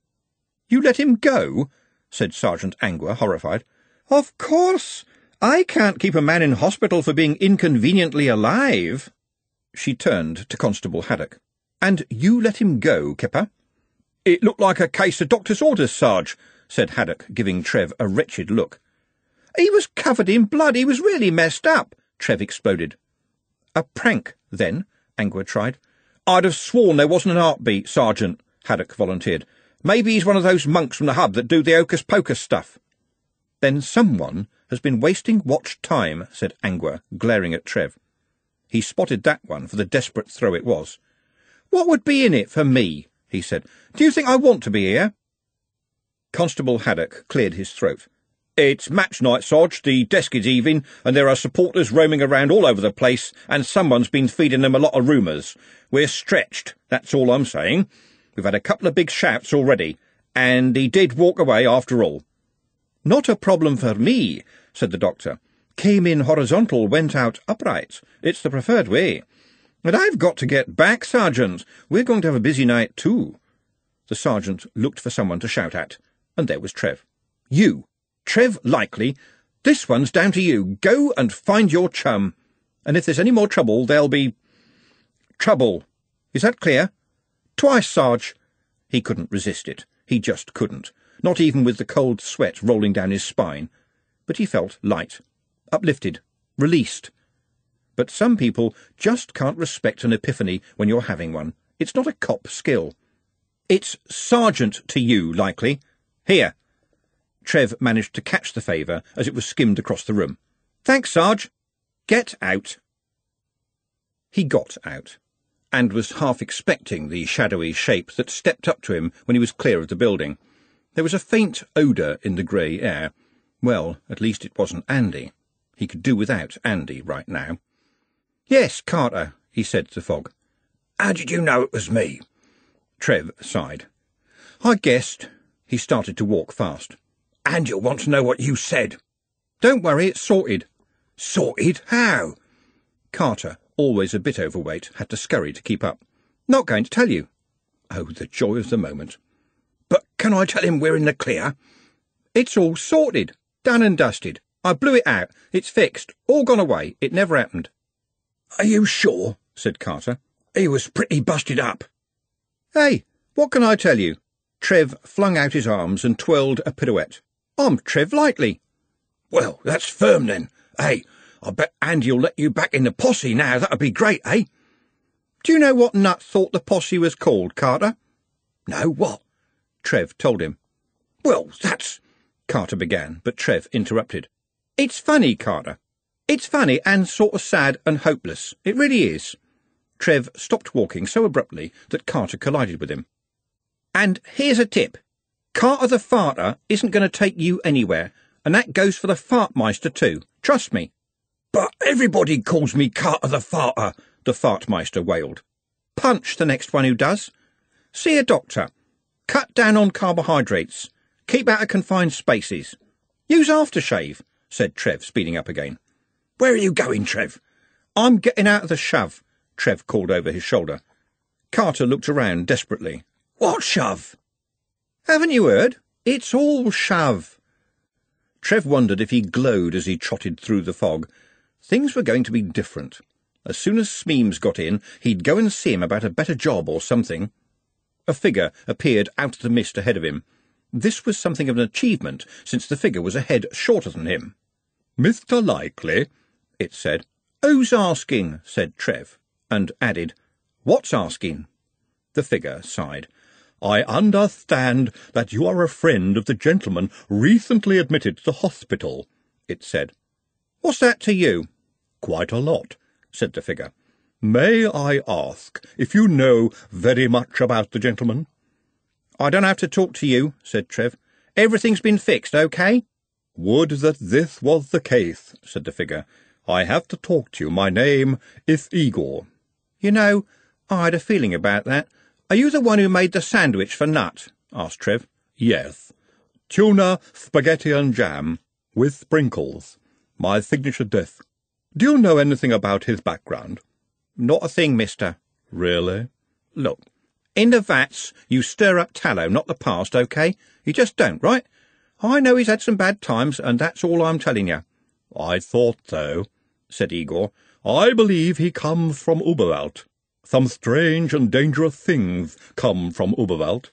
S1: You let him go? Said Sergeant Angua, horrified. Of course. I can't keep a man in hospital for being inconveniently alive. She turned to Constable Haddock. And you let him go, Kipper? It looked like a case of doctor's orders, Sarge, said Haddock, giving Trev a wretched look. He was covered in blood. He was really messed up, Trev exploded. A prank, then, Angua tried. I'd have sworn there wasn't an heartbeat, Sergeant, Haddock volunteered. Maybe he's one of those monks from the hub that do the hocus-pocus stuff. Then someone has been wasting watch time, said Angua, glaring at Trev. He spotted that one for the desperate throw it was. What would be in it for me? He said. Do you think I want to be here? Constable Haddock cleared his throat. It's match night, Sarge. The desk is heaving, and there are supporters roaming around all over the place, and someone's been feeding them a lot of rumours. We're stretched, that's all I'm saying. We've had a couple of big shouts already, and he did walk away after all. Not a problem for me, said the doctor. Came in horizontal, went out upright. It's the preferred way. And I've got to get back, Sergeant. We're going to have a busy night, too. The sergeant looked for someone to shout at, and there was Trev. "You! Trev Likely! This one's down to you. Go and find your chum. And if there's any more trouble, there'll be... trouble. Is that clear? Twice, Sarge." He couldn't resist it. He just couldn't. Not even with the cold sweat rolling down his spine. But he felt light, uplifted, released. But some people just can't respect an epiphany when you're having one. It's not a cop skill. "It's Sergeant to you, Likely. Here." Trev managed to catch the favour as it was skimmed across the room. "Thanks, Sarge. Get out." He got out, and was half expecting the shadowy shape that stepped up to him when he was clear of the building. There was a faint odour in the grey air. Well, at least it wasn't Andy. He could do without Andy right now. "Yes, Carter," he said to the fog.
S3: "How did you know it was me?"
S1: Trev sighed. "I guessed." He started to walk fast.
S3: "And you'll want to know what you said."
S1: "Don't worry, it's sorted."
S3: "Sorted? How?"
S1: Carter, always a bit overweight, had to scurry to keep up. "Not going to tell you." Oh, the joy of the moment.
S3: "But can I tell him we're in the clear?"
S1: "It's all sorted. Done and dusted. I blew it out. It's fixed. All gone away. It never happened."
S3: "Are you sure?"
S1: said Carter.
S3: "He was pretty busted up."
S1: "Hey, what can I tell you?" Trev flung out his arms and twirled a pirouette. "I'm Trev Likely."
S3: "Well, that's firm then. Hey, I bet Andy'll let you back in the posse now. That'd be great, eh?"
S1: "Do you know what Nut thought the posse was called, Carter?"
S3: "No, what?"
S1: Trev told him.
S3: "Well, that's—"
S1: Carter began, but Trev interrupted. "It's funny, Carter. It's funny and sort of sad and hopeless. It really is." Trev stopped walking so abruptly that Carter collided with him. "And here's a tip. Carter the Farter isn't going to take you anywhere, and that goes for the Fartmeister too. Trust me."
S3: "But everybody calls me Carter the Farter,"
S1: the Fartmeister wailed. "Punch the next one who does. See a doctor. Cut down on carbohydrates. Keep out of confined spaces. Use aftershave," said Trev, speeding up again.
S3: "Where are you going, Trev?"
S1: "I'm getting out of the shove," Trev called over his shoulder. Carter looked around desperately.
S3: "What shove?"
S1: "Haven't you heard? It's all shove." Trev wondered if he glowed as he trotted through the fog. Things were going to be different. As soon as Smeems got in, he'd go and see him about a better job or something. A figure appeared out of the mist ahead of him. This was something of an achievement, since the figure was a head shorter than him. "Mister Likely," it said. "Who's asking?" said Trev, and added, "What's asking?" The figure sighed. "I understand that you are a friend of the gentleman recently admitted to the hospital," it said. "What's that to you?" "Quite a lot," said the figure. "May I ask if you know very much about the gentleman?" "I don't have to talk to you," said Trev. "Everything's been fixed, okay?" "Would that this was the case," said the figure. "I have to talk to you. My name is Igor." "You know, I had a feeling about that. Are you the one who made the sandwich for Nut?" asked Trev. "Yes. Tuna, spaghetti and jam, with sprinkles. My signature dish. Do you know anything about his background?" "Not a thing, mister." "Really?" "Look, in the vats you stir up tallow, not the past, okay? You just don't, right? I know he's had some bad times, and that's all I'm telling you." "I thought so," said Igor. "I believe he comes from Uberwelt. Some strange and dangerous things come from Uberwelt."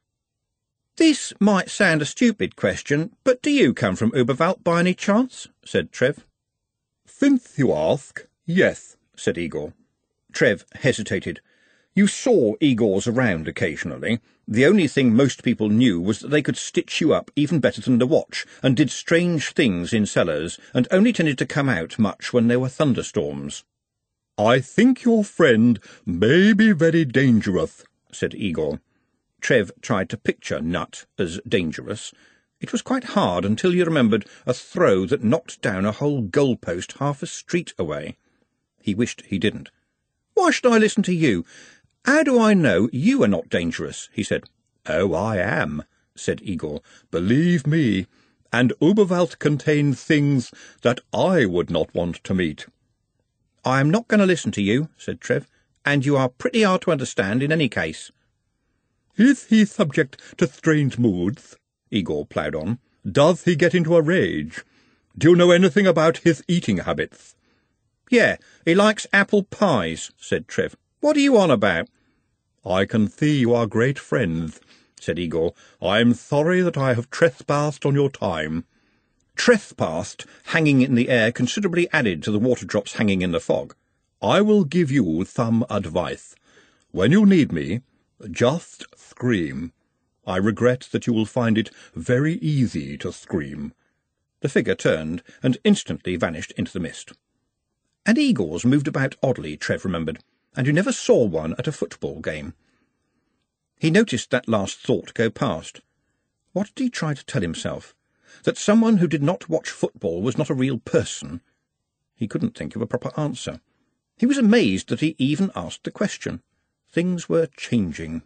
S1: "This might sound a stupid question, but do you come from Uberwelt by any chance?" said Trev. "Since you ask, yes," said Igor. Trev hesitated. You saw Igors around occasionally. The only thing most people knew was that they could stitch you up even better than the watch, and did strange things in cellars, and only tended to come out much when there were thunderstorms. "I think your friend may be very dangerous," said Igor. Trev tried to picture Nut as dangerous. It was quite hard until you remembered a throw that knocked down a whole goalpost half a street away. He wished he didn't. "Why should I listen to you? How do I know you are not dangerous?" he said. "Oh, I am," said Igor. "Believe me. And Uberwelt contains things that I would not want to meet." "I am not going to listen to you," said Trev, "and you are pretty hard to understand in any case."
S4: Is he subject to strange moods? Igor ploughed on. Does he get into a rage? Do you know anything about his eating habits?
S1: Yeah, he likes apple pies, said Trev. What are you on about?
S4: I can see you are great friends, said Igor. I am sorry that I have trespassed on your time.
S1: Trespassed, hanging in the air, considerably added to the water drops hanging in the fog.
S4: I will give you some advice. When you need me, just scream. I regret that you will find it very easy to scream.
S1: The figure turned and instantly vanished into the mist. And Igor's moved about oddly, Trev remembered, and you never saw one at a football game. He noticed that last thought go past. What did he try to tell himself? That someone who did not watch football was not a real person? He couldn't think of a proper answer. He was amazed that he even asked the question. Things were changing.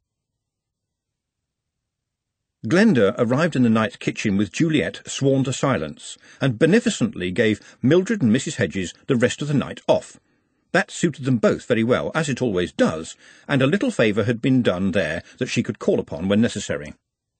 S1: Glenda arrived in the night kitchen with Juliet sworn to silence, and beneficently gave Mildred and Missus Hedges the rest of the night off. That suited them both very well, as it always does, and a little favour had been done there that she could call upon when necessary.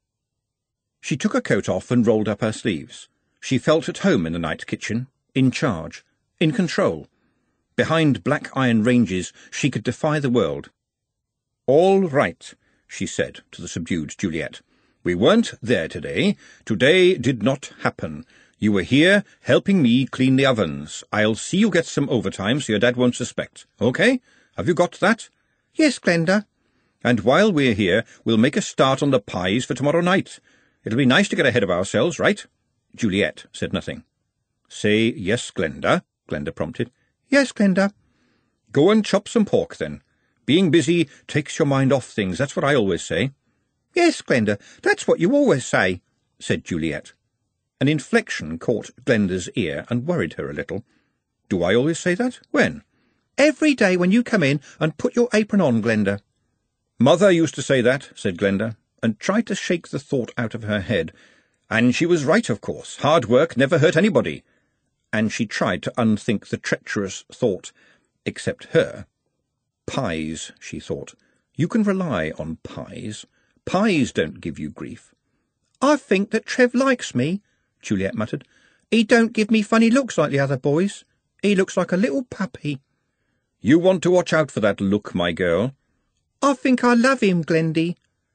S1: She took her coat off and rolled up her sleeves. She felt at home in the night kitchen, in charge, in control. Behind black iron ranges she could defy the world. "All right," she said to the subdued Juliet. "We weren't there today. Today did not happen. You were here helping me clean the ovens. I'll see you get some overtime so your dad won't suspect. OK? Have you got that?" "Yes, Glenda." "And while we're here, we'll make a start on the pies for tomorrow night. It'll be nice to get ahead of ourselves, right?" Juliet said nothing. "Say yes, Glenda," Glenda prompted. "Yes, Glenda." "Go and chop some pork, then. Being busy takes your mind off things, that's what I always say." "Yes, Glenda, that's what you always say," said Juliet. An inflection caught Glenda's ear and worried her a little. "Do I always say that? When?" "Every day when you come in and put your apron on, Glenda." "Mother used to say that," said Glenda, and tried to shake the thought out of her head. And she was right, of course. Hard work never hurt anybody. And she tried to unthink the treacherous thought, except her. Pies, she thought. You can rely on pies. Pies don't give you grief. "I think that Trev likes me," Juliet muttered. "He don't give me funny looks like the other boys. He looks like a little puppy." "You want to watch out for that look, my girl." "I think I love him, Glendy."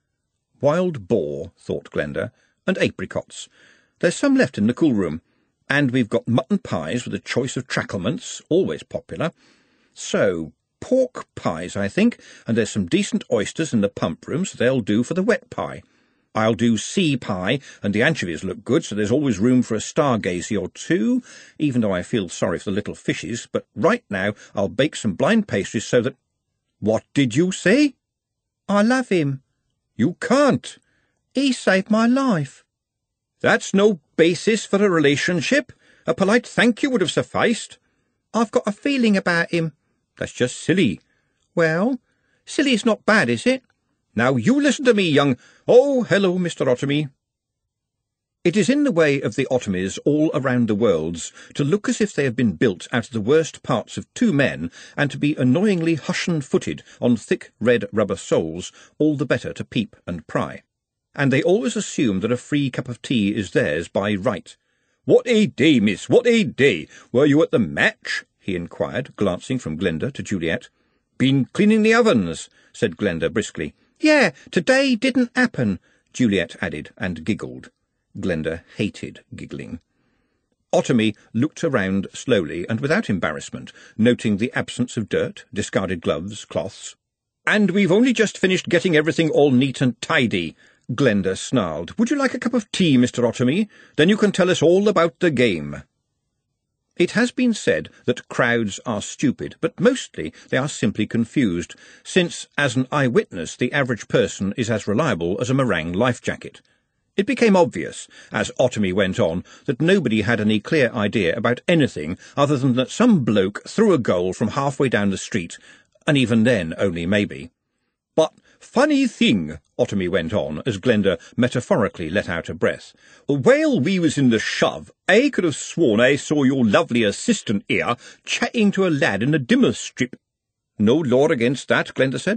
S1: Wild boar, thought Glenda, and apricots. There's some left in the cool room. And we've got mutton pies with a choice of tracklements, always popular. So, pork pies, I think, and there's some decent oysters in the pump room, so they'll do for the wet pie. I'll do sea pie, and the anchovies look good, so there's always room for a stargazy or two, even though I feel sorry for the little fishes, but right now I'll bake some blind pastries so that— "What did you say?" "I love him." "You can't." "He saved my life." "That's no basis for a relationship. A polite thank you would have sufficed." "I've got a feeling about him." "That's just silly." "Well, silly's not bad, is it?" "Now you listen to me, young— Oh, hello, Mister Otomy." It is in the way of the Otomys all around the worlds to look as if they have been built out of the worst parts of two men, and to be annoyingly hushen-footed on thick red rubber soles, all the better to peep and pry. And they always assume that a free cup of tea is theirs by right. "What a day, miss, what a day! Were you at the match?" he inquired, glancing from Glenda to Juliet. "Been cleaning the ovens," said Glenda briskly. "Yeah, today didn't happen," Juliet added, and giggled. Glenda hated giggling. Otomy looked around slowly and without embarrassment, noting the absence of dirt, discarded gloves, cloths. "And we've only just finished getting everything all neat and tidy," Glenda snarled. "Would you like a cup of tea, Mister Otomy? Then you can tell us all about the game." It has been said that crowds are stupid, but mostly they are simply confused, since, as an eyewitness, the average person is as reliable as a meringue life jacket. It became obvious, as Otomy went on, that nobody had any clear idea about anything other than that some bloke threw a goal from halfway down the street, and even then only maybe. "But funny thing," Otomy went on, as Glenda metaphorically let out a breath, "while we was in the shove, I could have sworn I saw your lovely assistant here chatting to a lad in a dimmer strip." "No law against that," Glenda said.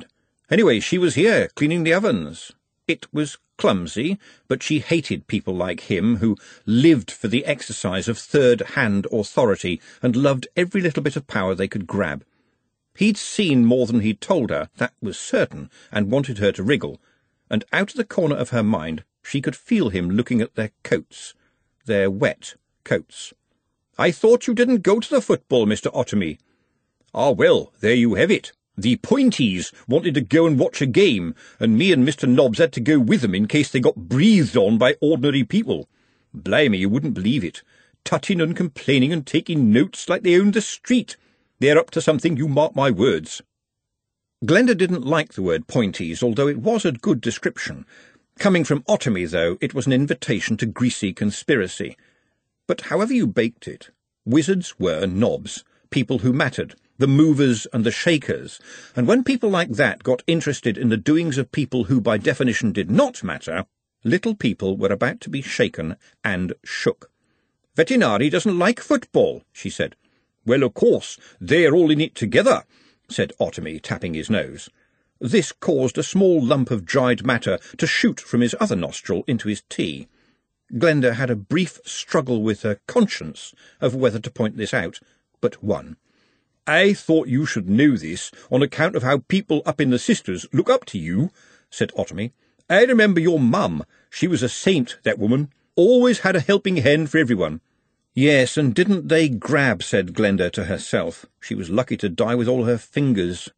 S1: Anyway, she was here, cleaning the ovens. It was clumsy, but she hated people like him who lived for the exercise of third-hand authority and loved every little bit of power they could grab. He'd seen more than he'd told her, that was certain, and wanted her to wriggle, and out of the corner of her mind she could feel him looking at their coats, their wet coats. "I thought you didn't go to the football, Mister Ottomy." "Ah, well, there you have it. The Pointies wanted to go and watch a game, and me and Mister Nobbs had to go with them in case they got breathed on by ordinary people. Blimey, you wouldn't believe it. Tutting and complaining and taking notes like they owned the street. They're up to something, you mark my words." Glenda didn't like the word Pointies, although it was a good description. Coming from Ottomy, though, it was an invitation to greasy conspiracy. But however you baked it, wizards were Nobbs, people who mattered, the movers and the shakers, and when people like that got interested in the doings of people who by definition did not matter, little people were about to be shaken and shook. "Vetinari doesn't like football," she said. "Well, of course, they're all in it together," said Ottomy, tapping his nose. This caused a small lump of dried matter to shoot from his other nostril into his tea. Glenda had a brief struggle with her conscience of whether to point this out, but won. "I thought you should know this on account of how people up in the Sisters look up to you," said Ottomy. "I remember your mum. She was a saint, that woman. Always had a helping hand for everyone." "Yes, and didn't they grab," said Glenda to herself. She was lucky to die with all her fingers.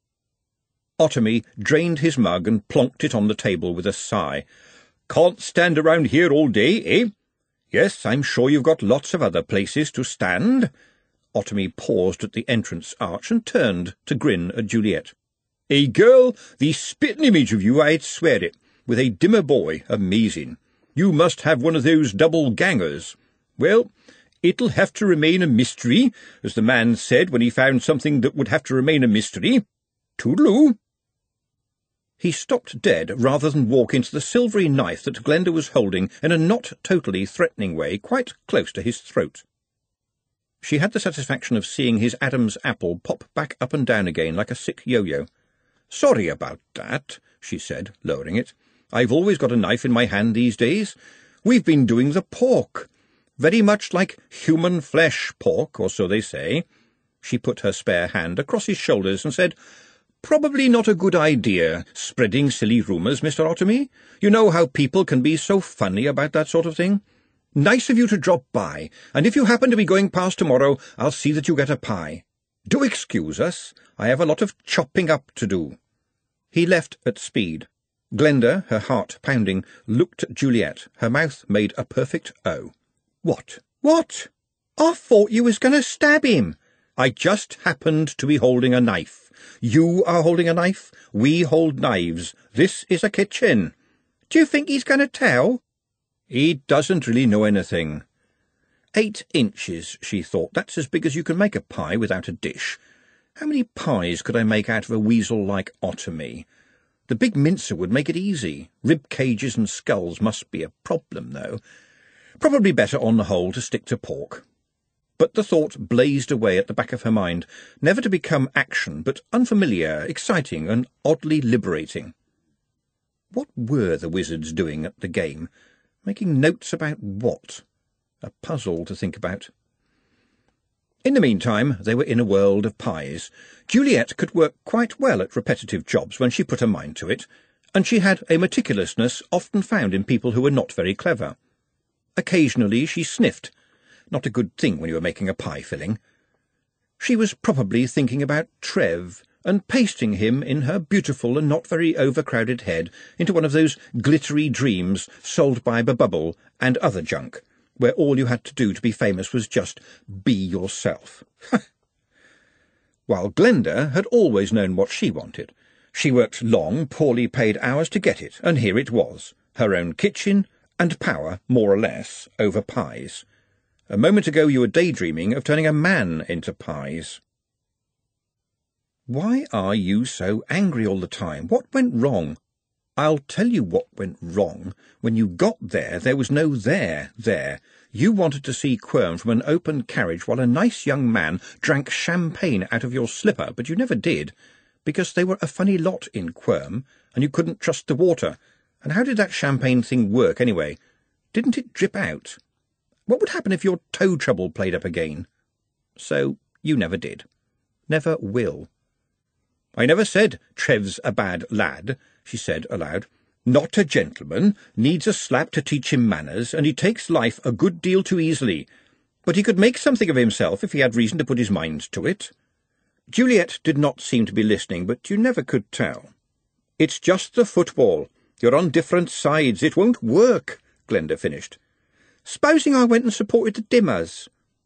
S1: Ottomy drained his mug and plonked it on the table with a sigh. "Can't stand around here all day, eh? Yes, I'm sure you've got lots of other places to stand." Ottomy paused at the entrance arch and turned to grin at Juliet. "A girl, the spitting image of you, I'd swear it, with a dimmer boy, amazing. You must have one of those double gangers. Well, it'll have to remain a mystery, as the man said when he found something that would have to remain a mystery. Toodaloo." He stopped dead rather than walk into the silvery knife that Glenda was holding in a not totally threatening way quite close to his throat. She had the satisfaction of seeing his Adam's apple pop back up and down again like a sick yo-yo. "Sorry about that," she said, lowering it. "I've always got a knife in my hand these days. We've been doing the pork. Very much like human flesh pork, or so they say." She put her spare hand across his shoulders and said, "Probably not a good idea, spreading silly rumours, Mister Ottomy. You know how people can be so funny about that sort of thing. Nice of you to drop by, and if you happen to be going past tomorrow, I'll see that you get a pie. Do excuse us. I have a lot of chopping up to do." He left at speed. Glenda, her heart pounding, looked at Juliet. Her mouth made a perfect O. "What? What? I thought you was going to stab him." "I just happened to be holding a knife. You are holding a knife. We hold knives. This is a kitchen." "Do you think he's going to tell?" "He doesn't really know anything." Eight inches, she thought. That's as big as you can make a pie without a dish. How many pies could I make out of a weasel like Ottomy? The big mincer would make it easy. Rib cages and skulls must be a problem, though. Probably better, on the whole, to stick to pork. But the thought blazed away at the back of her mind, never to become action, but unfamiliar, exciting, and oddly liberating. What were the wizards doing at the game? Making notes about what? A puzzle to think about. In the meantime, they were in a world of pies. Juliet could work quite well at repetitive jobs when she put her mind to it, and she had a meticulousness often found in people who were not very clever. Occasionally she sniffed. Not a good thing when you were making a pie filling. She was probably thinking about Trev, and pasting him in her beautiful and not very overcrowded head into one of those glittery dreams sold by Babubble and other junk, where all you had to do to be famous was just be yourself. While Glenda had always known what she wanted. She worked long, poorly paid hours to get it, and here it was, her own kitchen and power, more or less, over pies. A moment ago you were daydreaming of turning a man into pies. "Why are you so angry all the time? What went wrong?" "I'll tell you what went wrong. When you got there, there was no there there. You wanted to see Quirm from an open carriage while a nice young man drank champagne out of your slipper, but you never did. because they were a funny lot in Quirm, and you couldn't trust the water. And how did that champagne thing work, anyway? Didn't it drip out? What would happen if your toe trouble played up again? So you never did. Never will. I never said Trev's a bad lad, she said aloud. Not a gentleman, needs a slap to teach him manners, and he takes life a good deal too easily. But he could make something of himself if he had reason to put his mind to it. Juliet did not seem to be listening, but you never could tell. It's just the football. You're on different sides. It won't work, Glenda finished. Supposing I went and supported the Dimmers?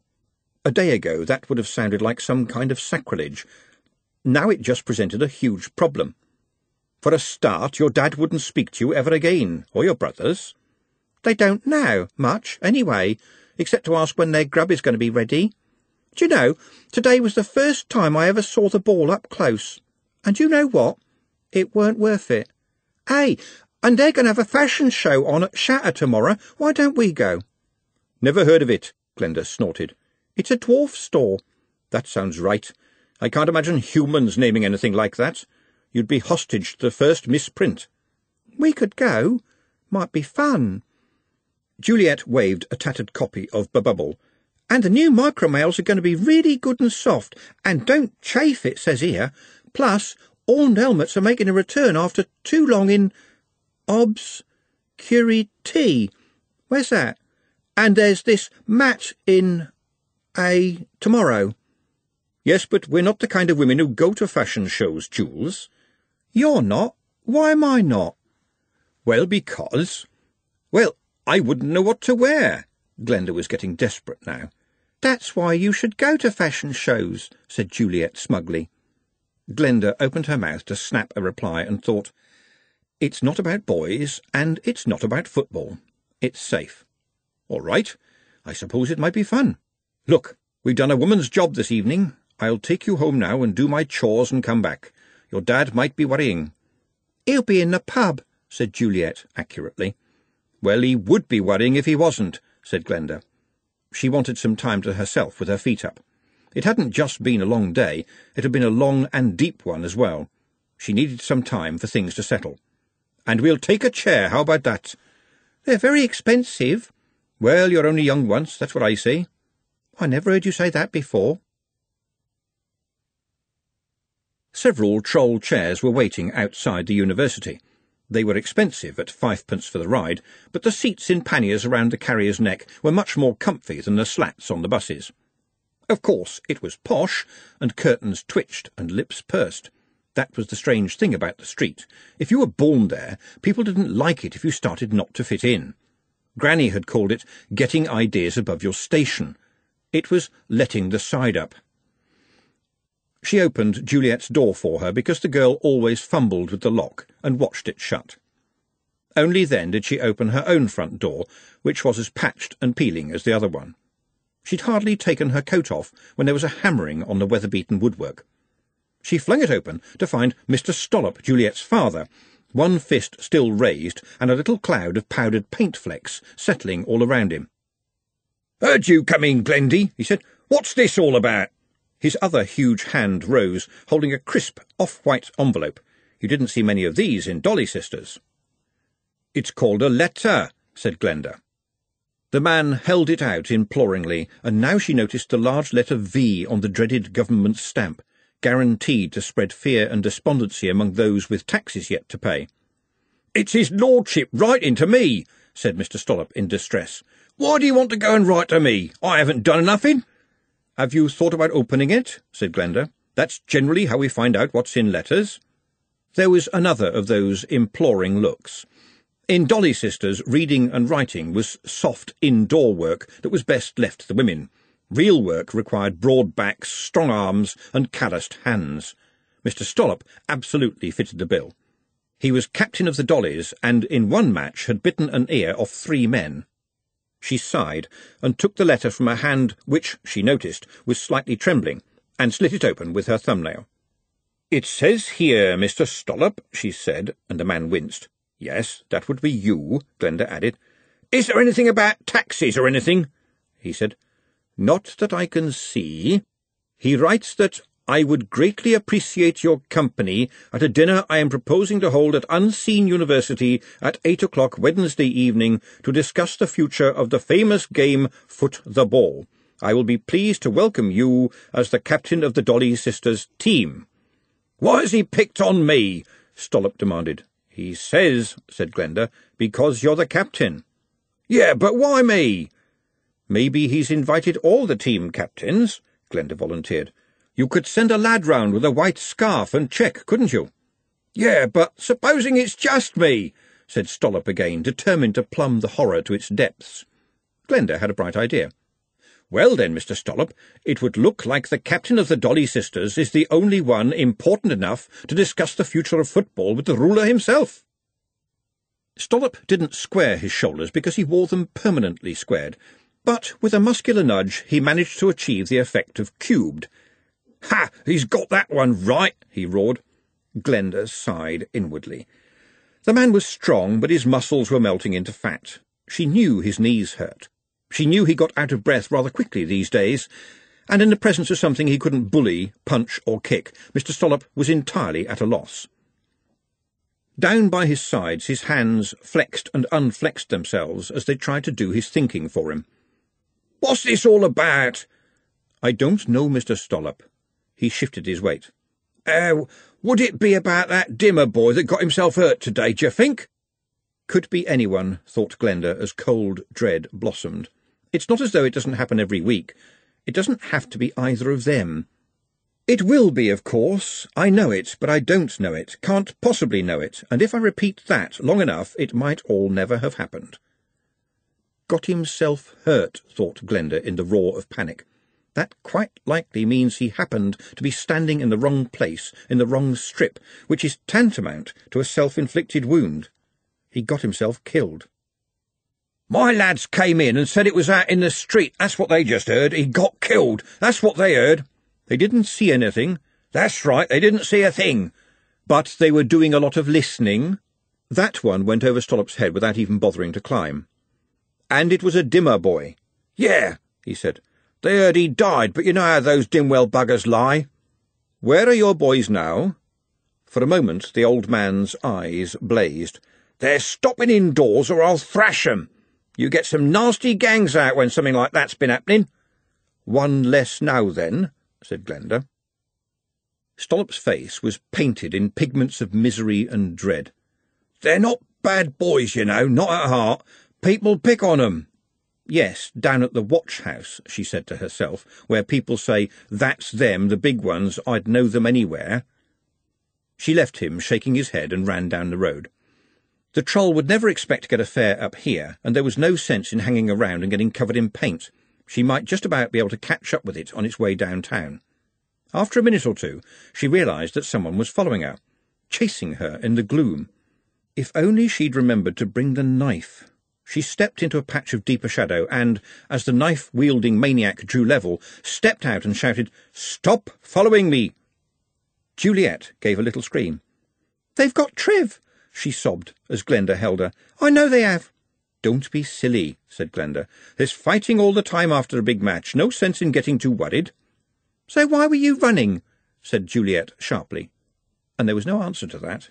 S1: A day ago that would have sounded like some kind of sacrilege. Now it just presented a huge problem. For a start, your dad wouldn't speak to you ever again, or your brothers. They don't now, much, anyway, except to ask when their grub is going to be ready. Do you know, today was the first time I ever saw the ball up close. And you know what? It weren't worth it. Hey, and they're going to have a fashion show on at Shatter tomorrow. Why don't we go? Never heard of it, Glenda snorted. It's a dwarf store. That sounds right. I can't imagine humans naming anything like that. You'd be hostage to the first misprint. We could go. Might be fun. Juliet waved a tattered copy of Babubble. And the new micromails are going to be really good and soft, and don't chafe, it says here. Plus, all helmets are making a return after too long in Obs Curity. Where's that? And there's this Matt in a tomorrow. Yes, but we're not the kind of women who go to fashion shows, Jules. You're not. Why am I not? Well, because... Well, I wouldn't know what to wear. Glenda was getting desperate now. That's why you should go to fashion shows, said Juliet smugly. Glenda opened her mouth to snap a reply and thought, it's not about boys, and it's not about football. It's safe. All right. I suppose it might be fun. Look, we've done a woman's job this evening. I'll take you home now and do my chores and come back. Your dad might be worrying. He'll be in the pub, said Juliet accurately. Well, he would be worrying if he wasn't, said Glenda. She wanted some time to herself with her feet up. It hadn't just been a long day, it had been a long and deep one as well. She needed some time for things to settle. And we'll take a chair, how about that? They're very expensive. Well, you're only young once, that's what I say. I never heard you say that before. Several troll chairs were waiting outside the university. They were expensive at fivepence for the ride, but the seats in panniers around the carrier's neck were much more comfy than the slats on the buses. Of course, it was posh, and curtains twitched and lips pursed. That was the strange thing about the street. If you were born there, people didn't like it if you started not to fit in. Granny had called it getting ideas above your station. It was letting the side up. She opened Juliet's door for her because the girl always fumbled with the lock and watched it shut. Only then did she open her own front door, which was as patched and peeling as the other one. She'd hardly taken her coat off when there was a hammering on the weather-beaten woodwork. She flung it open to find Mister Stollop, Juliet's father, one fist still raised and a little cloud of powdered paint flecks settling all around him. "Heard you come in, Glendy," he said. "What's this all about?" His other huge hand rose, holding a crisp, off-white envelope. You didn't see many of these in Dolly Sisters. "It's called a letter," said Glenda. The man held it out imploringly, and now she noticed the large letter V on the dreaded government stamp, guaranteed to spread fear and despondency among those with taxes yet to pay. "It's his lordship writing to me," said Mister Stollop in distress. "Why do you want to go and write to me? I haven't done nothing." "Have you thought about opening it?" said Glenda. "That's generally how we find out what's in letters." There was another of those imploring looks. In Dolly Sisters, reading and writing was soft indoor work that was best left to the women. Real work required broad backs, strong arms, and calloused hands. Mister Stollop absolutely fitted the bill. He was captain of the Dollies, and in one match had bitten an ear off three men. She sighed, and took the letter from a hand which, she noticed, was slightly trembling, and slit it open with her thumbnail. "It says here, Mister Stollop," she said, and the man winced. "Yes, that would be you," Glenda added. "Is there anything about taxes or anything?" he said. "Not that I can see. He writes that I would greatly appreciate your company at a dinner I am proposing to hold at Unseen University at eight o'clock Wednesday evening to discuss the future of the famous game Foot the Ball. I will be pleased to welcome you as the captain of the Dolly Sisters team." "Why has he picked on me?" Stollop demanded. "He says," said Glenda, "because you're the captain." "Yeah, but why me?" "Maybe he's invited all the team captains," Glenda volunteered. "You could send a lad round with a white scarf and check, couldn't you?" "Yeah, but supposing it's just me," said Stollop again, determined to plumb the horror to its depths. Glenda had a bright idea. "Well then, Mister Stollop, it would look like the captain of the Dolly Sisters is the only one important enough to discuss the future of football with the ruler himself." Stollop didn't square his shoulders because he wore them permanently squared, but with a muscular nudge he managed to achieve the effect of cubed. "Ha! He's got that one right," he roared. Glenda sighed inwardly. The man was strong, but his muscles were melting into fat. She knew his knees hurt. She knew he got out of breath rather quickly these days, and in the presence of something he couldn't bully, punch, or kick, Mister Stollop was entirely at a loss. Down by his sides his hands flexed and unflexed themselves as they tried to do his thinking for him. "What's this all about?" "I don't know, Mister Stollop." He shifted his weight. Uh, would it be about that Dimmer boy that got himself hurt today, d'ye think?" Could be anyone, thought Glenda as cold dread blossomed. It's not as though it doesn't happen every week. It doesn't have to be either of them. "It will be, of course. I know it, but I don't know it, can't possibly know it, and if I repeat that long enough, it might all never have happened." Got himself hurt, thought Glenda in the roar of panic. That quite likely means he happened to be standing in the wrong place, in the wrong strip, which is tantamount to a self-inflicted wound. He got himself killed. "My lads came in and said it was out in the street. That's what they just heard. He got killed. That's what they heard." "They didn't see anything." "That's right, they didn't see a thing." "But they were doing a lot of listening." That one went over Stollop's head without even bothering to climb. "And it was a Dimmer boy." "Yeah," he said. "They heard he died, but you know how those Dimwell buggers lie." "Where are your boys now?" For a moment the old man's eyes blazed. "They're stopping indoors or I'll thrash 'em. You get some nasty gangs out when something like that's been happening." "One less now, then," said Glenda. Stollop's face was painted in pigments of misery and dread. "They're not bad boys, you know, not at heart. People pick on 'em." "Yes, down at the watch-house," she said to herself, "where people say, 'That's them, the big ones, I'd know them anywhere.'" She left him, shaking his head, and ran down the road. The troll would never expect to get a fare up here, and there was no sense in hanging around and getting covered in paint. She might just about be able to catch up with it on its way downtown. After a minute or two, she realised that someone was following her, chasing her in the gloom. If only she'd remembered to bring the knife. She stepped into a patch of deeper shadow and, as the knife-wielding maniac drew level, stepped out and shouted, "Stop following me!" Juliet gave a little scream. "They've got Trev!" she sobbed as Glenda held her. "I know they have." "Don't be silly," said Glenda. "There's fighting all the time after a big match. No sense in getting too worried." "So why were you running?" said Juliet sharply. And there was no answer to that.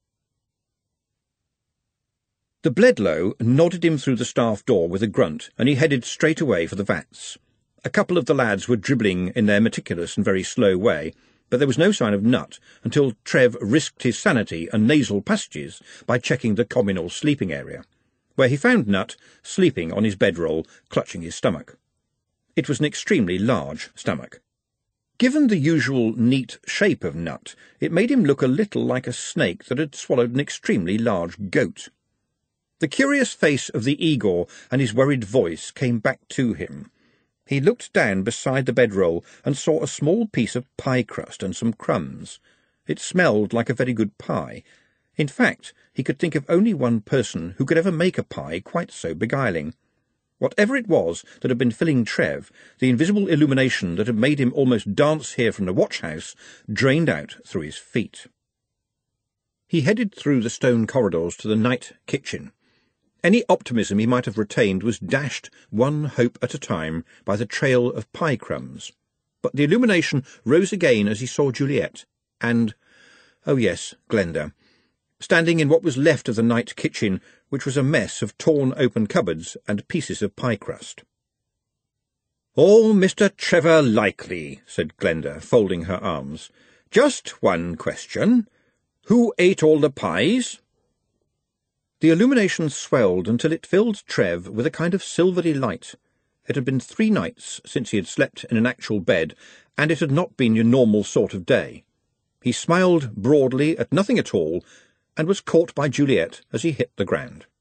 S1: The Bledlow nodded him through the staff door with a grunt, and he headed straight away for the vats. A couple of the lads were dribbling in their meticulous and very slow way, but there was no sign of Nut until Trev risked his sanity and nasal passages by checking the communal sleeping area, where he found Nut sleeping on his bedroll, clutching his stomach. It was an extremely large stomach. Given the usual neat shape of Nut, it made him look a little like a snake that had swallowed an extremely large goat. The curious face of the Igor and his worried voice came back to him. He looked down beside the bedroll and saw a small piece of pie crust and some crumbs. It smelled like a very good pie. In fact, he could think of only one person who could ever make a pie quite so beguiling. Whatever it was that had been filling Trev, the invisible illumination that had made him almost dance here from the watch-house drained out through his feet. He headed through the stone corridors to the night kitchen. Any optimism he might have retained was dashed one hope at a time by the trail of pie crumbs. But the illumination rose again as he saw Juliet, and, oh yes, Glenda, standing in what was left of the night kitchen, which was a mess of torn open cupboards and pieces of pie crust. "All Mister Trevor likely," said Glenda, folding her arms. "Just one question. Who ate all the pies?" The illumination swelled until it filled Trev with a kind of silvery light. It had been three nights since he had slept in an actual bed, and it had not been your normal sort of day. He smiled broadly at nothing at all, and was caught by Juliet as he hit the ground.